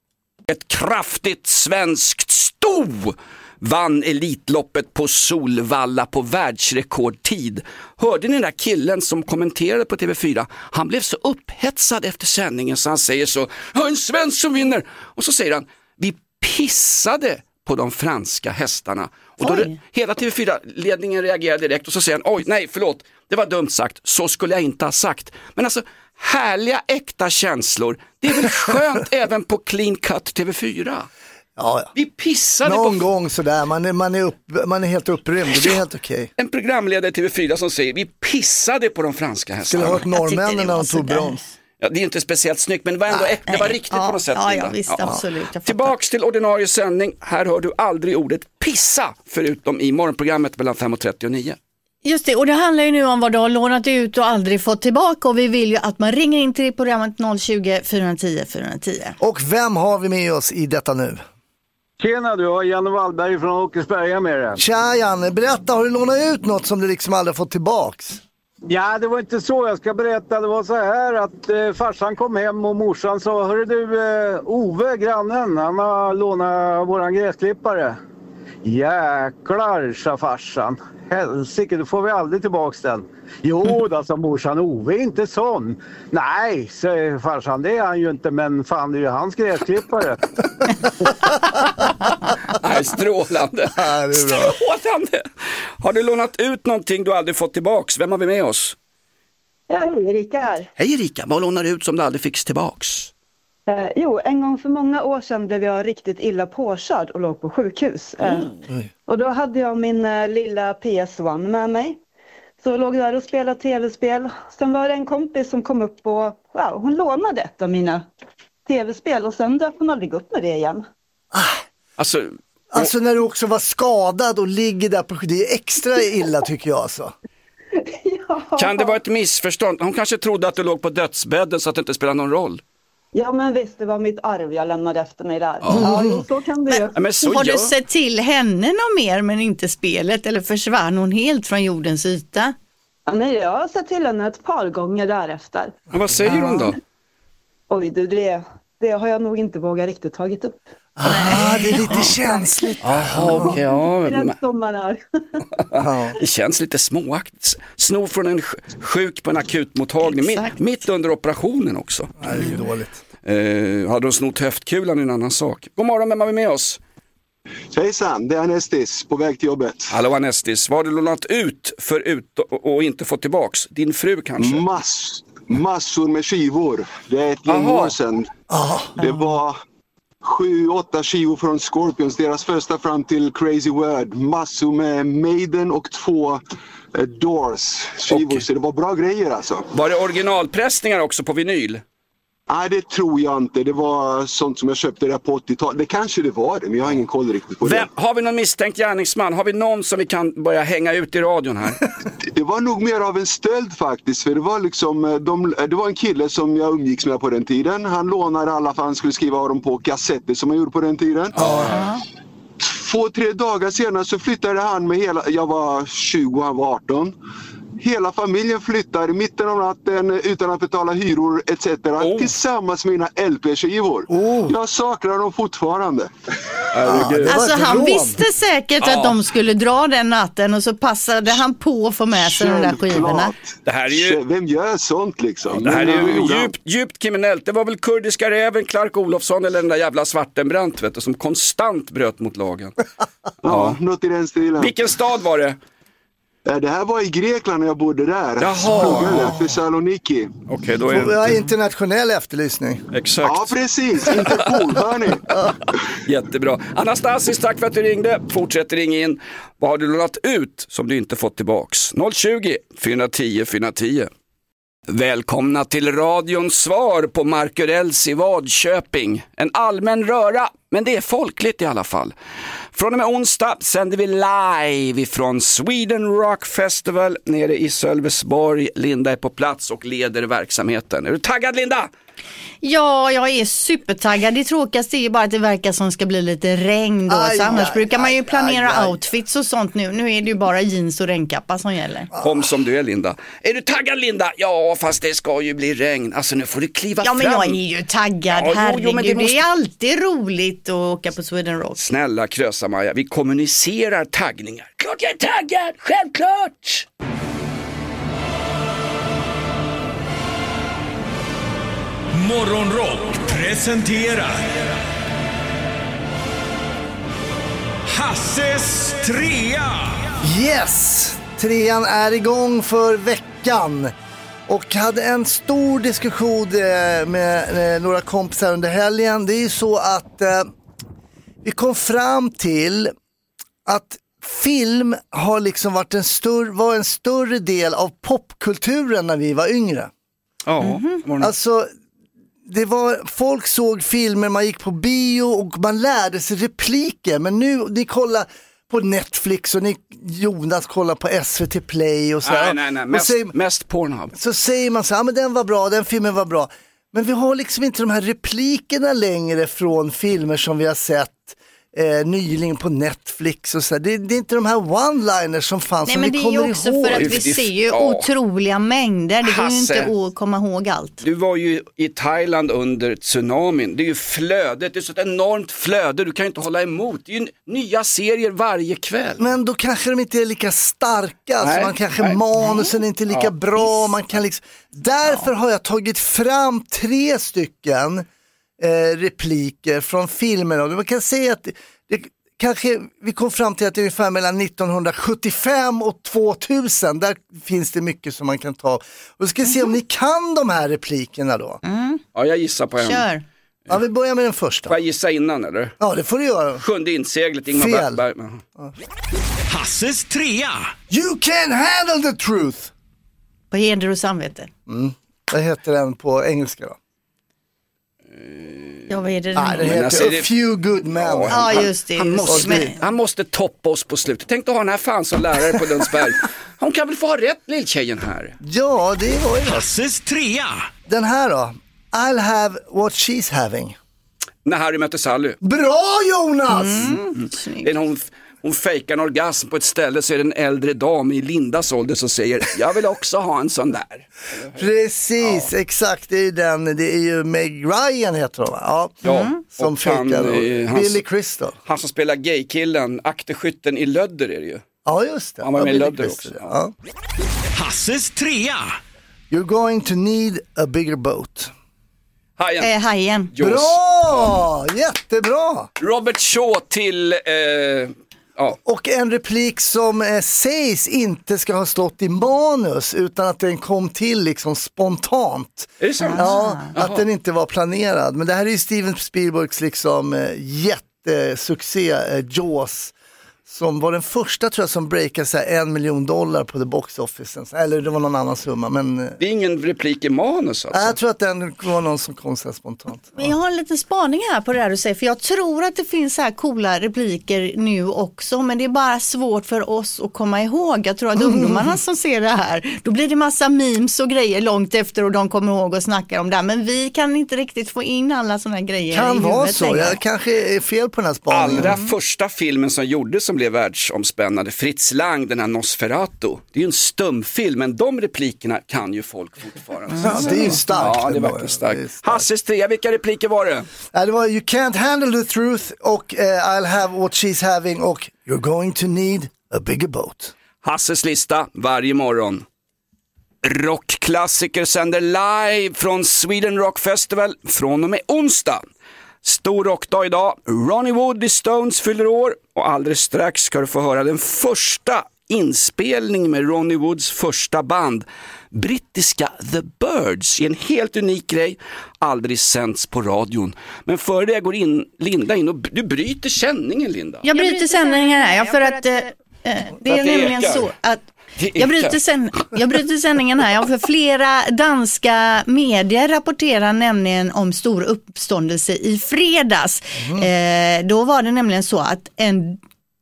B: Ett kraftigt svenskt sto vann Elitloppet på Solvalla på världsrekordtid. Hörde ni den där killen som kommenterade på T V fyra? Han blev så upphetsad efter sändningen så han säger så, ja, en svensk som vinner. Och så säger han, vi pissade på de franska hästarna. Och då det, hela T V fyra-ledningen reagerade direkt och så säger han, oj nej förlåt, det var dumt sagt, så skulle jag inte ha sagt. Men alltså, härliga äkta känslor, det är väl skönt även på Clean Cut T V fyra.
E: Ja, ja.
B: Vi pissade
E: någon
B: på...
E: gång sådär, man är, man är, upp, man är helt upprymd, det är helt okej. Okay.
B: En programledare i T V fyra som säger, vi pissade på de franska hästarna.
E: Skulle ha hört norrmännen när de tog brons.
B: Ja, det är inte speciellt snyggt, men det var ändå nej, det var riktigt ja, på något sätt.
D: Ja, ja, visst, ja. Absolut.
B: Tillbaks till ordinarie sändning. Här hör du aldrig ordet pissa, förutom i morgonprogrammet mellan fem och trettio och nio.
D: Just det, och det handlar ju nu om vad du har lånat ut och aldrig fått tillbaka. Och vi vill ju att man ringer in till programmet noll tjugo, fyra tio, fyra tio.
E: Och vem har vi med oss i detta nu?
J: Tjena, du har Janne Wallberg från Åkersberga med dig.
E: Tja Janne, berätta, har du lånat ut något som du liksom aldrig fått tillbaks?
J: Ja, det var inte så jag ska berätta. Det var så här att eh, farsan kom hem och morsan sa, hörru du, eh, Ove, grannen, han har lånat våran gräsklippare. Jäklar, sa farsan. Helsike, då får vi aldrig tillbaks den. Jo, då sa morsan, Ove är inte sån. Nej, säger farsan, det är han ju inte, men fan det är ju hans gräsklippare.
B: Nej, strålande.
E: Ja, det är bra.
B: Strålande. Har du lånat ut någonting du aldrig fått tillbaks? Vem har vi med oss?
K: Ja, hej, Erika här.
B: Hej Erika, vad lånar du ut som du aldrig fick tillbaks?
K: Eh, jo, en gång för många år sedan blev jag riktigt illa påkörd och låg på sjukhus. Eh, mm. Och då hade jag min eh, lilla P S ett med mig. Så jag låg där och spelade tv-spel. Sen var det en kompis som kom upp och wow, hon lånade ett av mina tv-spel och sen dök hon aldrig upp med det igen.
E: Ah,
B: alltså, och...
E: alltså när du också var skadad och ligger där på det är extra illa tycker jag alltså.
K: Ja.
B: Kan det vara ett missförstånd? Hon kanske trodde att du låg på dödsbädden så att det inte spelar någon roll.
K: Ja, men visst, det var mitt arv jag lämnade efter mig där. Oh. Ja, så kan det ju.
D: Men, men så har jag... du sett till henne något mer men inte spelet? Eller försvann hon helt från jordens yta?
K: Ja, nej, jag har sett till henne ett par gånger därefter.
B: Men vad säger hon då?
K: Oj, du, det, det har jag nog inte vågat riktigt tagit upp.
E: Ah, det är lite känsligt.
B: Jaha, okej.
K: Okay,
B: ja. Det känns lite småakt. Snor från en sjuk på en akutmottagning. Mitt, mitt under operationen också.
E: Ja, det är ju dåligt.
B: Eh, hade de snott höftkulan i en annan sak. God morgon, vem har vi med oss?
L: Hejsan, det är Anestis på väg till jobbet.
B: Hallå Anestis, vad har du lånat ut för ut och, och inte fått tillbaks? Din fru kanske?
L: Mass, massor med skivor. Det är ett gäng år sedan.
E: Aha.
L: Det var sju, åtta skivor från Scorpions, deras första fram till Crazy World. Massor med Maiden och två eh, Doors skivor, okay. Så det var bra grejer alltså.
B: Var det originalpressningar också på vinyl?
L: Nej, det tror jag inte. Det var sånt som jag köpte där på åttiotalet. Det kanske det var det, men jag har ingen koll riktigt på
B: Vem,
L: det.
B: Har vi någon misstänkt gärningsman? Har vi någon som vi kan börja hänga ut i radion här?
L: Det var nog mer av en stöld faktiskt. För det var liksom, de, det var en kille som jag umgicks med på den tiden. Han lånade alla för han skulle skriva av dem på kassetter som man gjorde på den tiden.
B: Uh-huh.
L: Två, tre dagar senare så flyttade han med hela, jag var tjugo, han var arton. Hela familjen flyttar i mitten av natten utan att betala hyror et cetera. Oh. Tillsammans med mina L P-skivor. Oh. Jag saknar dem fortfarande.
D: Alltså han visste säkert ja. att de skulle dra den natten och så passade han på att få med sig de där skivorna.
B: Det här är ju...
L: Vem gör sånt liksom?
B: Det här är ju djupt, djupt kriminellt. Det var väl kurdiska räven, Clark Olofsson eller den där jävla Svartenbrandt vet du, som konstant bröt mot lagen.
L: Ja, ja, något i den stilen.
B: Vilken stad var det?
L: Det här var i Grekland när jag bodde där.
B: Jaha.
L: Thessaloniki.
B: Okej, okay, då är
E: det... har internationell efterlysning.
B: Exakt.
L: Ja, precis. Interpol, hörni.
B: Jättebra. Anastasis, tack för att du ringde. Fortsätt ringa in. Vad har du lånat ut som du inte fått tillbaks? noll tjugo, fyra tio, fyra tio. Välkomna till radions svar på Markurells i Vadköping. En allmän röra, men det är folkligt i alla fall. Från och med onsdag sänder vi live från Sweden Rock Festival nere i Sölvesborg. Linda är på plats och leder verksamheten. Är du taggad, Linda?
D: Ja, jag är supertaggad. Det tråkigaste är ju bara att det verkar som ska bli lite regn då.
E: Aj,
D: så annars
E: aj,
D: brukar man ju planera
E: aj, aj.
D: outfits och sånt nu. Nu är det ju bara jeans och regnkappa som gäller.
B: Kom som du är, Linda. Är du taggad, Linda? Ja, fast det ska ju bli regn. Alltså nu får du kliva
D: ja,
B: fram.
D: Ja, men jag är ju taggad.
B: Ja,
D: herregud,
B: jo, jo, men det, måste...
D: det är alltid roligt att åka på Sweden Rock.
B: Snälla Krösa-Maja, vi kommunicerar taggningar. Klart jag är taggad, självklart!
I: Morgonrock presenterar Hasses trea.
E: Yes, trean är igång för veckan. Och hade en stor diskussion med några kompisar under helgen. Det är ju så att eh, vi kom fram till att film har liksom varit en större, var en större del av popkulturen när vi var yngre.
B: Ja, mm-hmm.
E: Alltså det var, folk såg filmer, man gick på bio och man lärde sig repliker. Men nu, ni kollar på Netflix och ni, Jonas kollar på S V T Play och så.
B: Nej, nej, nej, mest,
E: säger,
B: mest Pornhub.
E: Så säger man så här, men den var bra, den filmen var bra. Men vi har liksom inte de här replikerna längre från filmer som vi har sett Eh, nyligen på Netflix och så. Det, det är inte de här one-liners som fanns.
D: Nej,
E: som
D: men
E: vi
D: det
E: kommer
D: är ju också
E: ihåg.
D: för att vi ser ju ja. otroliga mängder. Det går ju inte att komma ihåg allt.
B: Du var ju i Thailand under tsunamin. Det är ju flödet, det är så ett enormt flöde. Du kan ju inte hålla emot. Det är ju nya serier varje kväll.
E: Men då kanske de inte är lika starka. Alltså man kanske nej. manusen är inte lika ja. bra. Man kan liksom... Därför ja. har jag tagit fram tre stycken Eh, repliker från filmer. Och man kan säga att det, det, kanske vi kom fram till att det är ungefär mellan nittonhundrasjuttiofem och tvåtusen. Där finns det mycket som man kan ta. Och ska se om ni kan de här replikerna då.
D: Mm.
B: Ja, jag gissar på en.
D: Kör.
E: Ja, vi börjar med den första.
B: Får jag gissa innan eller?
E: Ja, det får du göra.
B: Sjunde inseglet, Ingmar
E: Fel.
B: Bergman.
I: Ja. Hasses trea.
E: You can handle the truth.
D: På heder och samvete.
E: Mm. Vad heter den på engelska då?
D: Ja, vad är det?
E: Ah, det heter alltså, A det... Few Good Men.
D: Ja,
B: han,
D: just det.
B: Han,
D: Just
B: måste,
D: men...
B: han måste toppa oss på slutet. Tänk att ha den här fan som lärare på Lundsberg. Hon kan väl få ha rätt, lilltjejen här.
E: Ja, det var ju
I: Hasses trea.
E: Den här då. I'll have what she's having.
B: När Harry mötte Sally.
E: Bra, Jonas!
B: Mm. Mm. Det är hon... Hon fejkar en orgasm på ett ställe, så är det en äldre dam i Lindas ålder som säger jag vill också ha en sån där.
E: Precis, ja. Exakt. Det är den, det är ju Meg Ryan heter hon va? Ja, ja. Mm. Som fejkar Billy Crystal.
B: Han som spelar gaykillen, akterskytten i Lödder är det ju.
E: Ja, just det.
B: Han var
E: ja,
B: med i Lödder också.
E: Ja.
I: Hasses trea.
E: You're going to need a bigger boat.
B: Hajen.
D: Eh, hajen.
E: Bra, jättebra.
B: Robert Shaw till... Eh... Ja.
E: Och en replik som eh, sägs inte ska ha stått i manus utan att den kom till liksom spontant.
B: Är det sant?
E: Ja,
B: Aha.
E: att den inte var planerad. Men det här är ju Steven Spielbergs liksom eh, jättesuccé eh, Jaws. Som var den första tror jag som breakade så här, en miljon dollar på the box office. Eller det var någon annan summa. Men,
B: det är ingen replik i manus alltså?
E: Jag tror att den var någon som kom så här spontant.
D: Men jag har en liten spaning här på det här du säger. För jag tror att det finns så här coola repliker nu också. Men det är bara svårt för oss att komma ihåg. Jag tror att ungdomarna som ser det här. Då blir det massa memes och grejer långt efter. Och de kommer ihåg och snackar om det här. Men vi kan inte riktigt få in alla såna här grejer
E: kan
D: i huvudet.
E: Kan vara så. Jag kanske är fel på den här spaningen.
B: Allra mm. första filmen som gjordes som blev världsomspännande, Fritz Lang, den här Nosferatu. Det är ju en stumfilm, men de replikerna kan ju folk fortfarande.
E: Ja, det är ju starkt.
B: Ja, det är verkligen starkt. Hasses trea, vilka repliker var det?
E: Ja, det var You can't handle the truth och uh, I'll have what she's having och You're going to need a bigger boat.
B: Hasses lista varje morgon. Rockklassiker sänder live från Sweden Rock Festival från och med onsdag. Stor rockdag idag. Ronnie Wood i Stones fyller år och alldeles strax ska du få höra den första inspelning med Ronnie Woods första band, brittiska The Birds, är en helt unik grej, aldrig sänds på radion. Men före det går in, Linda in och du bryter sändningen, Linda.
D: Jag bryter sändningen här, ja, för att eh, det är nämligen så att Jag bryter, sen, jag bryter sändningen här, ja, för flera danska medier rapporterar nämligen om stor uppståndelse i fredags. Mm. Eh, då var det nämligen så att en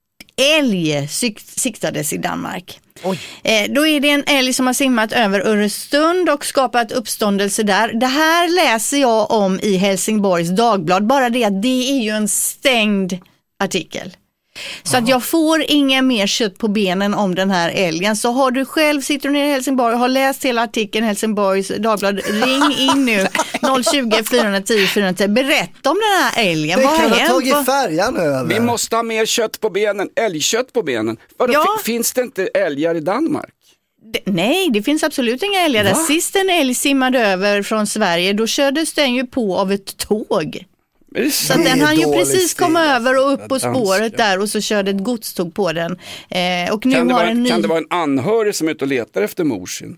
D: älg siktades i Danmark. Eh, då är det en älg som har simmat över Öresund och skapat uppståndelse där. Det här läser jag om i Helsingborgs Dagblad, bara det att det är ju en stängd artikel. Så att jag får inga mer kött på benen om den här älgen. Så har du själv, sitter du nere i Helsingborg och har läst hela artikeln i Helsingborgs Dagblad, ring in nu noll tjugo, fyra tio, fyra tio. Berätta om den här älgen.
E: Det
D: Vad
E: kan
D: har
E: ha
D: hänt?
E: tagit färjan över.
B: Vi måste ha mer kött på benen, älgkött på benen. Vadå,
D: Ja.
B: f- finns det inte älgar i Danmark?
D: Det, nej, det finns absolut inga älgar där.
B: Va?
D: Sist en älg simmade över från Sverige, då kördes den ju på av ett tåg. Så att den hann ju precis komma över och upp på spåret där och så körde ett godståg på den. Eh, och nu
B: Kan det,
D: har
B: vara,
D: en ny...
B: kan det vara en anhörig som är ute och letar efter morsin?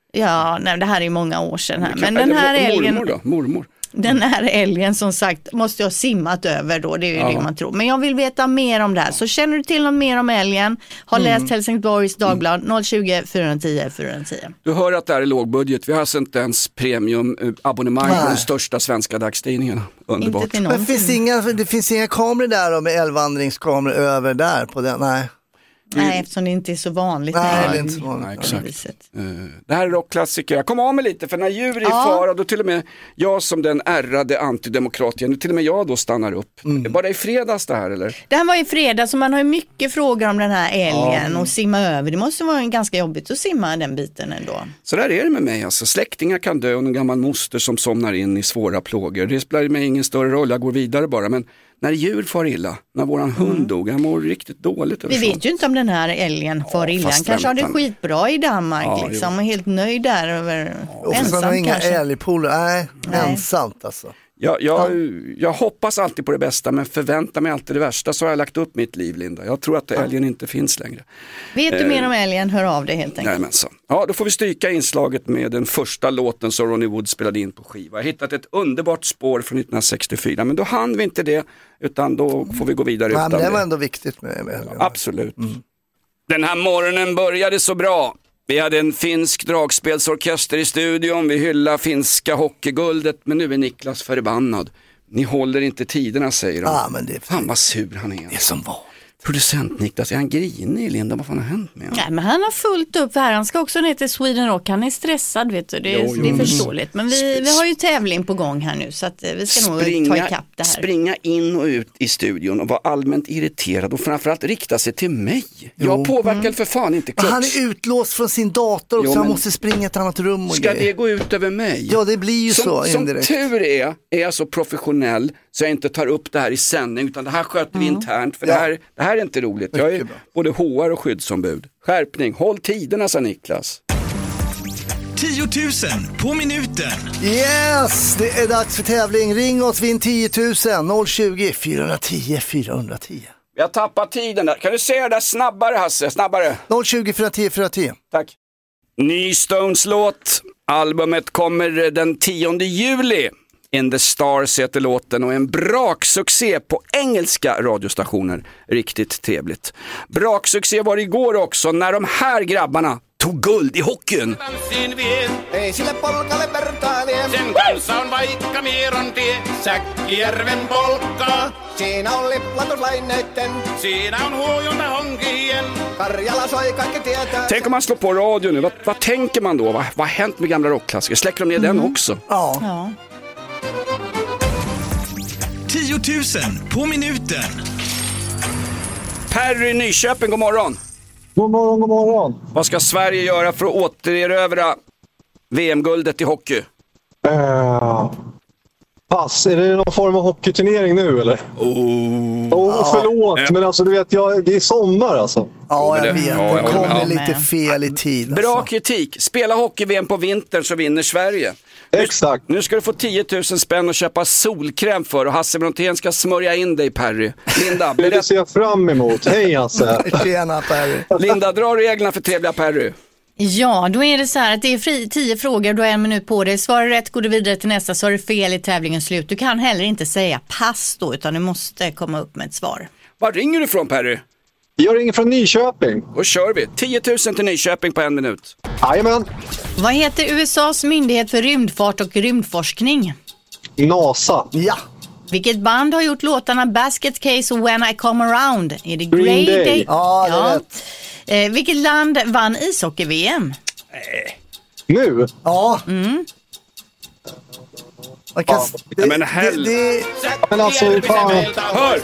D: Ja, nej, det här är många år sedan här.
B: Kan-
D: Men den här
B: eller
D: älgen...
B: Mormor då? Mormor.
D: Den här älgen som sagt måste jag ha simmat över då, det är ju
B: Ja.
D: det man tror. Men jag vill veta mer om det här. Så känner du till något mer om älgen, har
B: Mm.
D: läst Helsingborgs Dagblad noll tjugo, fyra tio, fyra tio.
B: Du hör att det här är lågbudget. Vi har alltså inte ens premiumabonnemang på
E: Nej.
B: de största svenska dagstidningarna. Underbart.
E: Men finns det, inga, det finns inga kameror där då, med älgvandringskameror över där på den? Nej.
D: Nej, eftersom det inte är så vanligt.
E: Nej,
D: här.
E: det är inte så vanligt.
B: Nej, exakt. Eh, Det här är rockklassiker. Jag kommer av mig lite, för när djur är i
D: Ja.
B: fara, då till och med jag som den ärrade antidemokraten, till och med jag då stannar upp.
E: Mm.
B: Bara i fredags det här, eller?
D: Det här var i fredag, så man har ju mycket frågor om den här älgen och simma över. Det måste vara en ganska jobbigt att simma den biten ändå.
B: Så där är det med mig. Alltså, släktingar kan dö och en gammal moster som somnar in i svåra plågor. Det spelar mig ingen större roll, jag går vidare bara. Men när djur far illa, när våran hund dog, han mår riktigt dåligt.
D: Vi vet ju inte om den här älgen far illa. Han
B: fast
D: kanske har det
B: väntan.
D: skitbra i Danmark
B: Ja,
D: liksom, och helt nöjd där över
E: Och så har
D: ensam
E: inga
D: kanske.
E: älgpooler. Nej,
D: Nej.
E: ensamt alltså.
B: Jag, jag, jag hoppas alltid på det bästa, men förväntar mig alltid det värsta. Så har jag lagt upp mitt liv, Linda. Jag tror att älgen inte finns längre.
D: Vet du
B: Eh,
D: mer om älgen, hör av dig helt enkelt.
B: Jajamensan. Ja, då får vi stryka inslaget med den första låten som Ronnie Wood spelade in på skiva. Jag har hittat ett underbart spår från nittonhundrasextiofyra, men då hann vi inte det, utan då får vi gå vidare
E: Nej,
B: utan
E: men det var
B: det.
E: ändå viktigt med, med älgen.
B: Absolut. Den här morgonen började så bra. Vi hade en finsk dragspelsorkester i studion, vi hyllade finska hockeyguldet, men nu är Niklas förbannad. Ni håller inte tiderna, säger han.
E: Ja, men det är...
B: Fan vad sur han är.
E: Det är som var.
B: Producent Niklas, är han grinig, Linda? Vad fan har hänt med honom?
D: Nej, men han har fullt upp här. Han ska också ner till Sweden Rock. Han är stressad, vet du. Det är,
B: Jo, jo.
D: det är förståeligt. Men vi, vi har ju tävling på gång här nu, så att eh, vi ska nog ta ikapp det här.
B: springa in och ut i studion och vara allmänt irriterad och framförallt rikta sig till mig. Jag påverkar
D: Mm.
B: för fan inte
E: Men
B: klocks.
E: han är utlåst från sin dator och
B: Jo,
E: så han
B: men-
E: måste springa ett annat rum och
B: Ska
E: grejer.
B: det gå ut över mig?
E: Ja, det blir ju
B: som,
E: så
B: Som
E: indirekt.
B: tur är, är jag så professionell så jag inte tar upp det här i sändning, utan det här sköter vi internt, för det, här, det här är inte roligt. Jag är
E: Mycket bra.
B: både H R och skyddsombud. Skärpning, håll tiderna, sa Niklas.
I: tio tusen på minuten.
E: Yes, det är dags för tävling. Ring oss, vinn tio tusen. noll tjugo, fyra tio, fyra tio.
B: Vi har tappat tiden där. Kan du säga det där snabbare, Hasse? Snabbare.
E: noll tjugo, fyra tio, fyra tio.
B: Tack. Ny Stones-låt. Albumet kommer den tionde juli. In the Stars heter låten och en braksuccé på engelska radiostationer. Riktigt trevligt. Braksuccé var igår också när de här grabbarna tog guld i hockeyn.
M: Ei sille polkalle vertailee. Sen kanssa on vaikka mieron tie. Säkkijärven polkka. Siinä on liplatuslaineitten. Siinä on huojunta honkien. Karjala soi kaikki tietää.
B: Tänk om man slår på radio nu. Vad, vad tänker man då? Vad, vad har hänt med gamla rockklassiker? Släcker de ner den också?
E: Ja.
D: Ja.
I: tio tusen på minuten.
B: Perry Nyköping, god morgon.
J: God morgon, god morgon.
B: Vad ska Sverige göra för att återerövra V M-guldet i hockey?
J: Uh,
N: Pass, är det någon form av hockeyturnering nu eller?
B: Oh,
N: oh förlåt, ja. Men alltså du vet, jag, det är sommar alltså.
E: Ja, jag
B: det,
E: vet.
B: ja,
E: Det
B: jag
E: kommer
B: med.
E: lite fel i tid.
B: Bra
E: Alltså.
B: kritik. Spela hockey-V M på vintern så vinner Sverige. Nu,
N: Exakt.
B: Nu ska du få tio tusen spänn och köpa solkräm för och Hasse Brontén ska smörja in dig, Perry. Linda,
N: det
B: berätt...
N: ser jag fram emot. Hej Hasse.
E: Tjena Perry.
B: Linda, dra reglerna för trevliga Perry.
D: Ja, då är det så här att det är fri, tio frågor, du har en minut på dig. Svarar rätt går du vidare till nästa, så är det fel i tävlingens slut. Du kan heller inte säga pass då, utan du måste komma upp med ett svar.
B: Var ringer du från, Perry?
N: Jag ringer från Nyköping.
B: Då kör vi. tio tusen till Nyköping på en minut.
N: Jajamän.
D: Vad heter U S A:s myndighet för rymdfart och rymdforskning?
N: NASA.
E: Ja.
D: Vilket band har gjort låtarna Basket Case och When I Come Around? Är det
N: Green
D: Grey
N: Day.
D: Day?
E: Ja, det är rätt.
D: Eh, vilket land vann ishockey-V M?
N: Nu?
E: Ja.
D: Mm.
E: Man kan...
N: Ja.
E: det,
B: Men hell...
E: det, det...
N: Men alltså, fan.
B: Hör!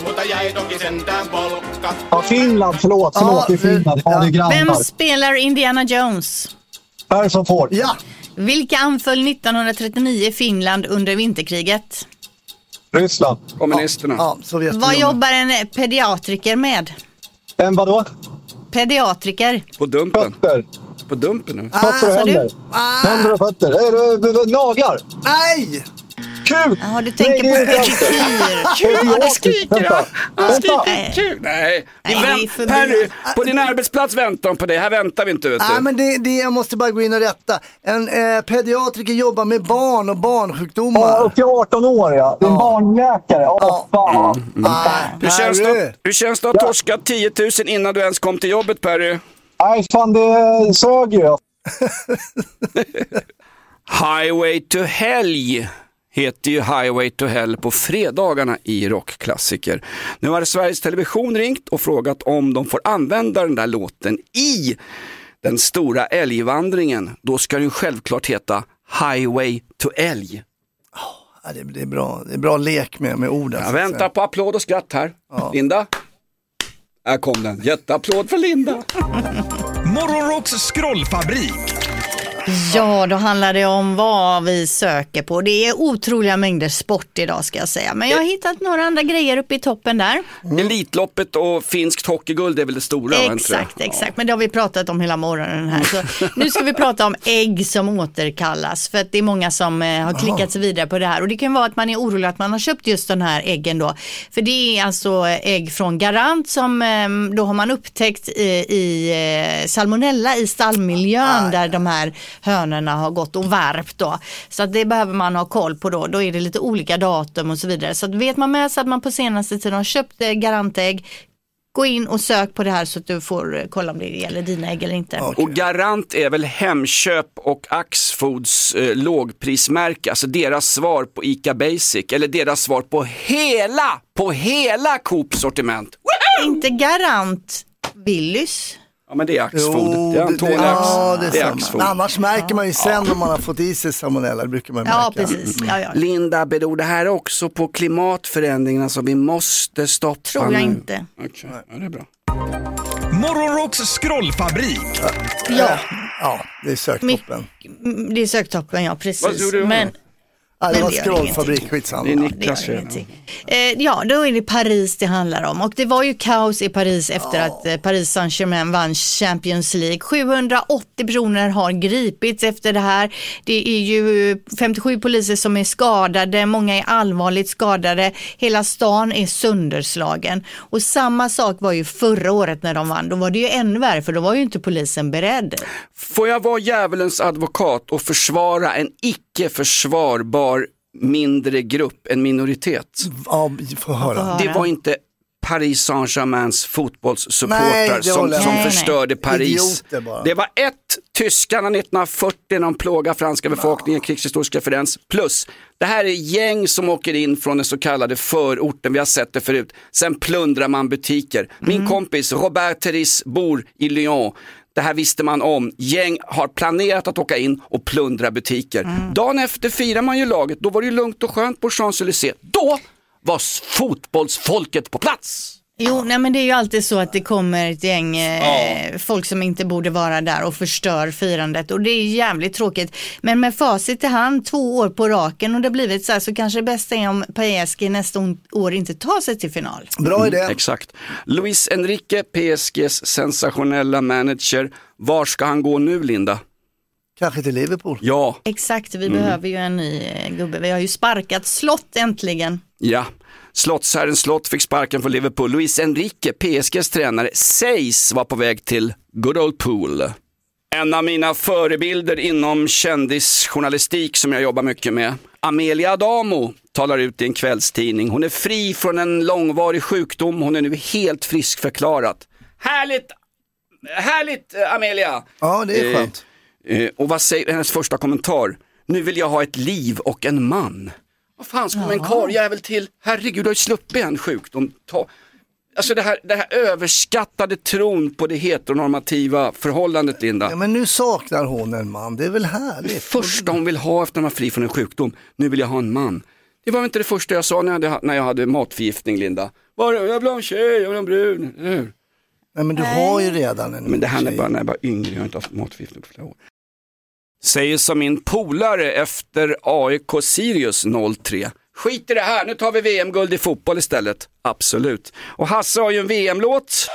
N: Ja, Finland, förlåt. Förlåt,
E: Ja,
N: det är Finland. Ja, det är grannar.
D: Vem spelar Indiana Jones?
N: Harrison Ford.
E: Ja.
D: Vilka anföll nittonhundratrettionio Finland under vinterkriget?
N: Ryssland.
B: Kommunisterna.
E: Ja, Sovjetunionen.
D: Vad jobbar en pediatriker med?
N: En vadå?
D: Pediatriker.
B: På dumpen.
N: Fötter.
B: På dumpen nu.
N: Fötter och
D: sa du?
N: händer. Händer och fötter. Äh, naglar.
E: Nej!
N: Kuk.
D: Ja, du tänker på pedikyr.
B: Kul, han skriker
N: Vänta.
B: han
N: Vänta.
B: skriker kul. Nej,
D: Nej,
B: vänt,
D: det är förbi.
B: Perry, på din arbetsplats väntar de på dig. Här väntar vi inte, vet du.
E: Nej, men det, det, jag måste bara gå in och rätta. En eh, pediatriker jobbar med barn och barnsjukdomar.
N: Ja, upp till arton år, ja. Det är en barnläkare. Ja,
E: Ja.
N: fan.
B: Hur känns
E: Perry.
B: det, hur känns det att ha torskat tio tusen innan du ens kom till jobbet, Perry?
N: Nej, fan, det sög ju.
B: Highway to Hell heter ju Highway to Hell på fredagarna i rockklassiker. Nu har Sveriges Television ringt och frågat om de får använda den där låten i den stora älgvandringen. Då ska den självklart heta Highway to Älg.
E: Ja, det, det, är bra. Det är bra lek med, med orden.
B: Jag väntar på applåd och skratt här. Ja. Linda? Här kom den. Jätteapplåd för Linda.
I: Morgonrocks scrollfabrik.
D: Ja, då handlar det om vad vi söker på. Det är otroliga mängder sport idag, ska jag säga. Men jag har hittat några andra grejer uppe i toppen där.
B: Mm. Elitloppet och finskt hockeyguld är väl det stora?
D: Exakt, exakt. Men det har vi pratat om hela morgonen här. Så nu ska vi prata om ägg som återkallas. För att det är många som eh, har klickat sig vidare på det här. Och det kan vara att man är orolig att man har köpt just den här äggen då. För det är alltså ägg från Garant som eh, då har man upptäckt i, i eh, salmonella i stallmiljön, där de här hönorna har gått och värpt då. Så att det behöver man ha koll på då. Då är det lite olika datum och så vidare. Så att vet man med sig att man på senaste tiden har köpt eh, Garantägg, gå in och sök på det här så att du får eh, kolla om det gäller dina ägg eller inte.
B: Okay. Och Garant är väl Hemköp och Axfoods eh, lågprismärke, alltså deras svar på ICA Basic, eller deras svar på hela, på hela Coops sortiment.
D: Woohoo! Inte Garant, Willys.
B: Ja, men det är Axfood.
E: Jo,
B: det är Antonija.
E: Ja, det är,
B: det är
E: Axfood. Annars märker man ju sen ja. om man har fått i sig salmonella, det brukar man märka.
D: Ja, precis. Ja, ja.
B: Linda, beror det här också på klimatförändringarna som vi måste stoppa?
D: Tror jag
B: nu?
D: inte.
B: Okej, okay. Ja, det är bra.
I: Morgonrocks scrollfabrik.
E: Ja, ja det är söktoppen.
D: Det är söktoppen, ja, precis.
B: Vad tror du?
D: Men
E: Ja, det
D: Men
E: var
D: det gör
E: scrollfabrik, skitsamma.
B: Det är Niklas.
D: Ja, eh, ja, då är det Paris det handlar om. Och det var ju kaos i Paris efter ja. att eh, Paris Saint-Germain vann Champions League. sjuhundraåttio personer har gripits efter det här. Det är ju femtiosju poliser som är skadade. Många är allvarligt skadade. Hela stan är sönderslagen. Och samma sak var ju förra året när de vann. Då var det ju ännu värre, för då var ju inte polisen beredd.
B: Får jag vara djävulens advokat och försvara en icke-försvarbar mindre grupp, en minoritet?
E: Ja, får höra.
B: Det var inte Paris Saint-Germains fotbollssupportrar som, som
D: nej,
B: förstörde
D: nej.
B: Paris. Det var ett, tyskarna nittonhundrafyrtio när de plågade franska befolkningen, ja. krigshistorisk referens, plus det här är gäng som åker in från den så kallade förorten, vi har sett det förut. Sen plundrar man butiker. Min mm. kompis Robert Therese bor i Lyon. Det här visste man om. Gäng har planerat att åka in och plundra butiker. Mm. Dagen efter firar man ju laget. Då var det ju lugnt och skönt på Champs-Élysées. Då var fotbollsfolket på plats.
D: Jo, nej men det är ju alltid så att det kommer ett gäng eh, ja. folk som inte borde vara där och förstör firandet och det är jävligt tråkigt. Men med facit i hand, två år på raken och det blivit så här, så kanske det bästa är om P S G nästa år inte tar sig till final.
E: Bra idé.
B: Mm, exakt. Luis Enrique, P S G:s sensationella manager. Var ska han gå nu, Linda?
E: Kanske till Liverpool.
B: Ja.
D: Exakt, vi
B: mm.
D: behöver ju en ny eh, gubbe. Vi har ju sparkat Slott äntligen.
B: Ja. Slottsherren Slott fick sparken för Liverpool. Luis Enrique, P S G:s tränare, sägs vara på väg till Good Old Pool. En av mina förebilder inom kändisjournalistik som jag jobbar mycket med, Amelia Adamo, talar ut i en kvällstidning. Hon är fri från en långvarig sjukdom. Hon är nu helt friskförklarad. Härligt, härligt Amelia!
E: Ja, det är skönt.
B: Eh, eh, och vad säger hennes första kommentar? Nu vill jag ha ett liv och en man. Vad fan ska man en karljävel till? Herregud, du har ju sluppit en sjukdom. Ta... Alltså det här, det här överskattade tron på det heteronormativa förhållandet, Linda.
E: Ja, men nu saknar hon en man, det är väl härligt.
B: Det första hon vill ha efter att man är fri från en sjukdom. Nu vill jag ha en man. Det var inte det första jag sa när jag hade, när jag hade matförgiftning, Linda. Var, jag vill ha en tjej, jag vill ha en brun. Hur?
E: Nej, men du har ju redan en
B: Men det här
E: tjej.
B: är bara när jag var yngre, jag har inte haft matförgiftning på flera år. Säger som min polare efter A I K Sirius noll tre. Skit i det här, nu tar vi V M-guld i fotboll istället. Absolut. Och Hasse har ju en V M-låt.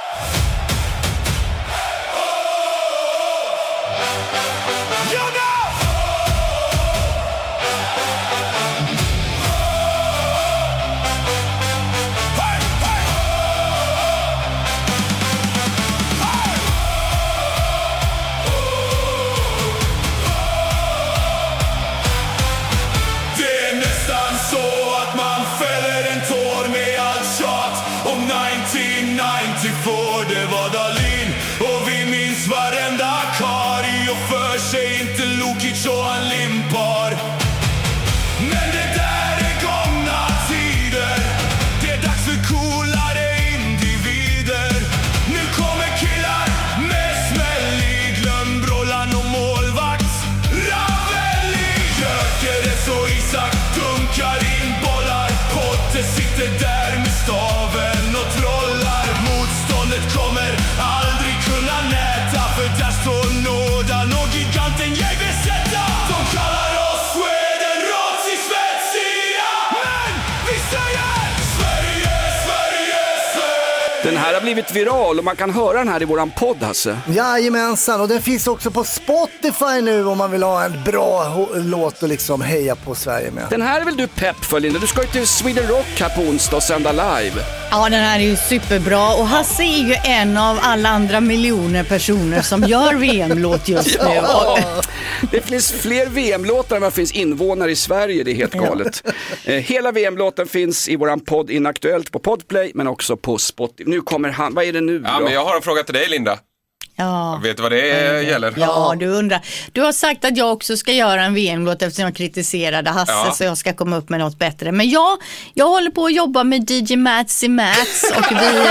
B: Den här har blivit viral och man kan höra den här i våran podd, Hasse.
E: Jajamensan, och den finns också på Spotify nu om man vill ha en bra ho- låt och liksom heja på Sverige med.
B: Den här är väl du pepp för, Linda? Du ska ju till Sweden Rock här på onsdag och sända live.
D: Ja, den här är ju superbra och Hasse är ju en av alla andra miljoner personer som gör V M-låt just nu.
B: Ja, det finns fler V M-låtar än vad det finns invånare i Sverige, det är helt galet. Ja. Hela V M-låten finns i våran podd Inaktuellt på Podplay, men också på Spotify. Nu kommer han, vad är det nu
C: Ja,
B: då?
C: men jag har en fråga till dig, Linda.
D: Ja.
C: Vet du vad det mm. gäller?
D: Ja, du undrar. Du har sagt att jag också ska göra en V M-låt eftersom jag kritiserade Hasse, ja. Så jag ska komma upp med något bättre. Men ja, jag håller på att jobba med D J Mats i Mats och vi...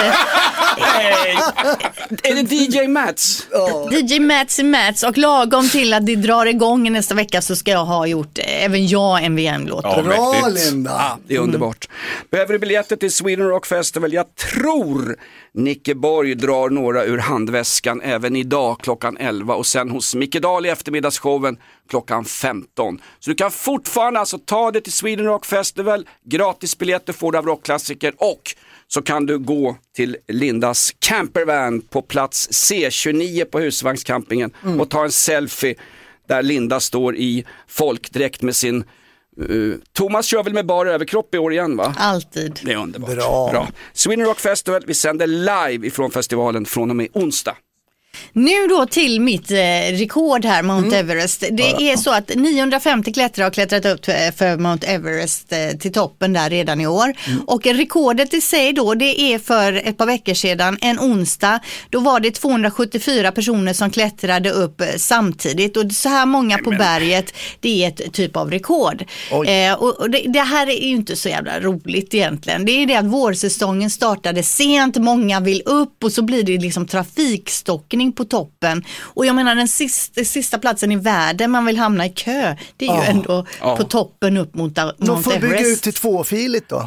B: Hey. Är det D J Mats?
E: Oh.
D: D J Mats i Mats och lagom till att det drar igång nästa vecka så ska jag ha gjort även jag en V M-låt.
E: Ja, bra, Linda.
B: Ah, det är underbart. Mm. Behöver du biljetter till Sweden Rock Festival? Jag tror Nicke Borg drar några ur handväskan även idag klockan elva och sen hos Micke Dahl i eftermiddagsshowen klockan femton. Så du kan fortfarande alltså ta det till Sweden Rock Festival, gratis biljetter får du av rockklassiker och så kan du gå till Lindas campervan på plats C tjugonio på husvagnscampingen mm. och ta en selfie där Linda står i folkdräkt med sin Uh, Thomas kör väl med bara överkropp i år igen, va?
D: Alltid.
B: Det är underbart.
E: Bra.
B: Bra. Sweden Rock Festival, vi sänder live ifrån festivalen från och med onsdag.
D: Nu då till mitt eh, rekord här, Mount mm. Everest. Det ja. är så att niohundrafemtio klättrare har klättrat upp för Mount Everest eh, till toppen där redan i år. Mm. Och rekordet i sig då, det är för ett par veckor sedan, en onsdag. Då var det tvåhundrasjuttiofyra personer som klättrade upp eh, samtidigt. Och så här många på berget, det är ett typ av rekord. Eh, och och det, det här är ju inte så jävla roligt egentligen. Det är det att vårsäsongen startade sent, många vill upp och så blir det liksom trafikstockning på toppen. Och jag menar den sista, sista platsen i världen man vill hamna i kö. Det är ju
E: ja.
D: ändå
B: ja.
D: på toppen upp mot Mount Everest.
E: De får bygga ut till tvåfiligt då.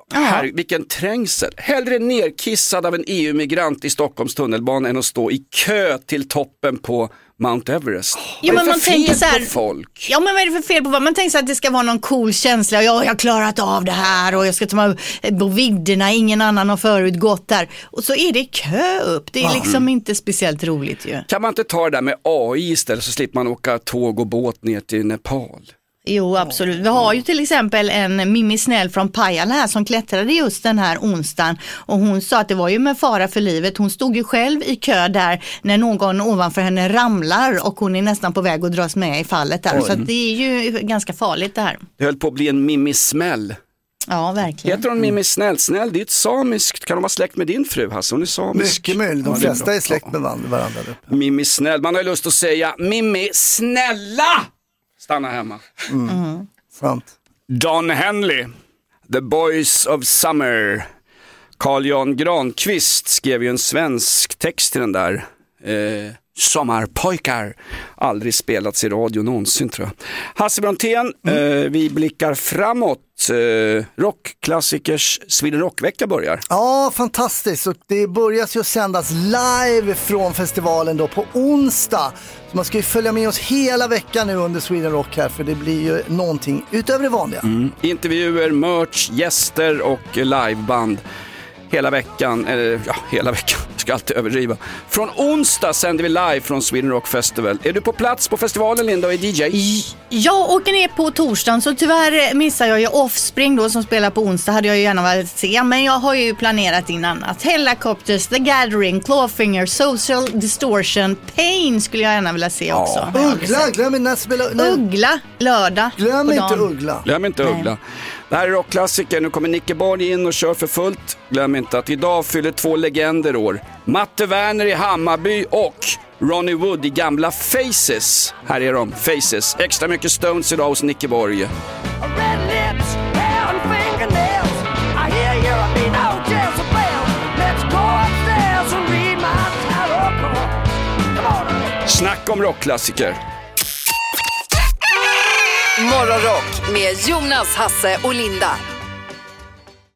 B: Här, vilken trängsel. Hellre nerkissad av en E U-migrant i Stockholms tunnelbana än att stå i kö till toppen på Mount Everest.
D: Jo, men man tänker så här,
B: folk?
D: Ja, men vad är det för fel på vad? Man tänker så att det ska vara någon cool känsla. Ja, jag har klarat av det här och jag ska ta mig på vidderna. Ingen annan har förut gått där. Och så är det kö upp. Det är liksom mm. inte speciellt roligt ju.
B: Kan man inte ta det där med A I istället så slipper man åka tåg och båt ner till Nepal?
D: Jo, absolut. Vi har ju till exempel en Mimmi Snäll från Pajala här som klättrade just den här onsdagen. Och hon sa att det var ju med fara för livet. Hon stod ju själv i kö där när någon ovanför henne ramlar och hon är nästan på väg att dras med i fallet där. Oj. Så att det är ju ganska farligt det här.
B: Det höll på att bli en Mimmi Smäll.
D: Ja, verkligen.
B: Heter hon Mimmi Snäll? Snäll, det är ett samiskt. Kan de vara släkt med din fru, Hasse? Hon är samisk.
E: Mycket möjligt. De
B: ja,
E: flesta är, är släkt med varandra.
B: Mimmi Snäll. Man har ju lust att säga Mimmi Snälla! Stanna hemma.
E: Mm. Mm. Sant.
B: Don Henley, The Boys of Summer. Carl Jan Granqvist skrev ju en svensk text till den där. Eh, Sommarpojkar. Aldrig spelats i radio någonsin, tror jag. Hasse Brontén, mm. eh, vi blickar framåt. Eh, rockklassikers Sweden Rock-vecka börjar.
E: Ja, fantastiskt. Och det börjar ju att sändas live från festivalen då på onsdag. Så man ska ju följa med oss hela veckan nu under Sweden Rock här, för det blir ju någonting utöver det vanliga.
B: Mm. Intervjuer, merch, gäster och liveband. Hela veckan, eller ja, hela veckan, jag ska alltid överdriva. Från onsdag sänder vi live från Sweden Rock Festival. Är du på plats på festivalen, Linda, och är D J?
D: Jag åker ner på torsdagen, så tyvärr missar jag ju Offspring då som spelar på onsdag. Hade jag ju gärna velat se, men jag har ju planerat in annat. Helicopters, The Gathering, Clawfinger, Social Distortion, Pain skulle jag gärna vilja se också.
E: Ja. Uggla, glöm inte spela...
D: Uggla, lördag.
E: Glöm inte Uggla.
B: Glöm inte Uggla. Det här är rockklassiker. Nu kommer Nickeborg in och kör för fullt. Glöm inte att idag fyller två legender år. Matte Werner i Hammarby och Ronnie Wood i gamla Faces. Här är de, Faces. Extra mycket Stones idag hos Nickeborg. Snacka om rockklassiker.
A: Morgonrock med Jonas, Hasse och Linda.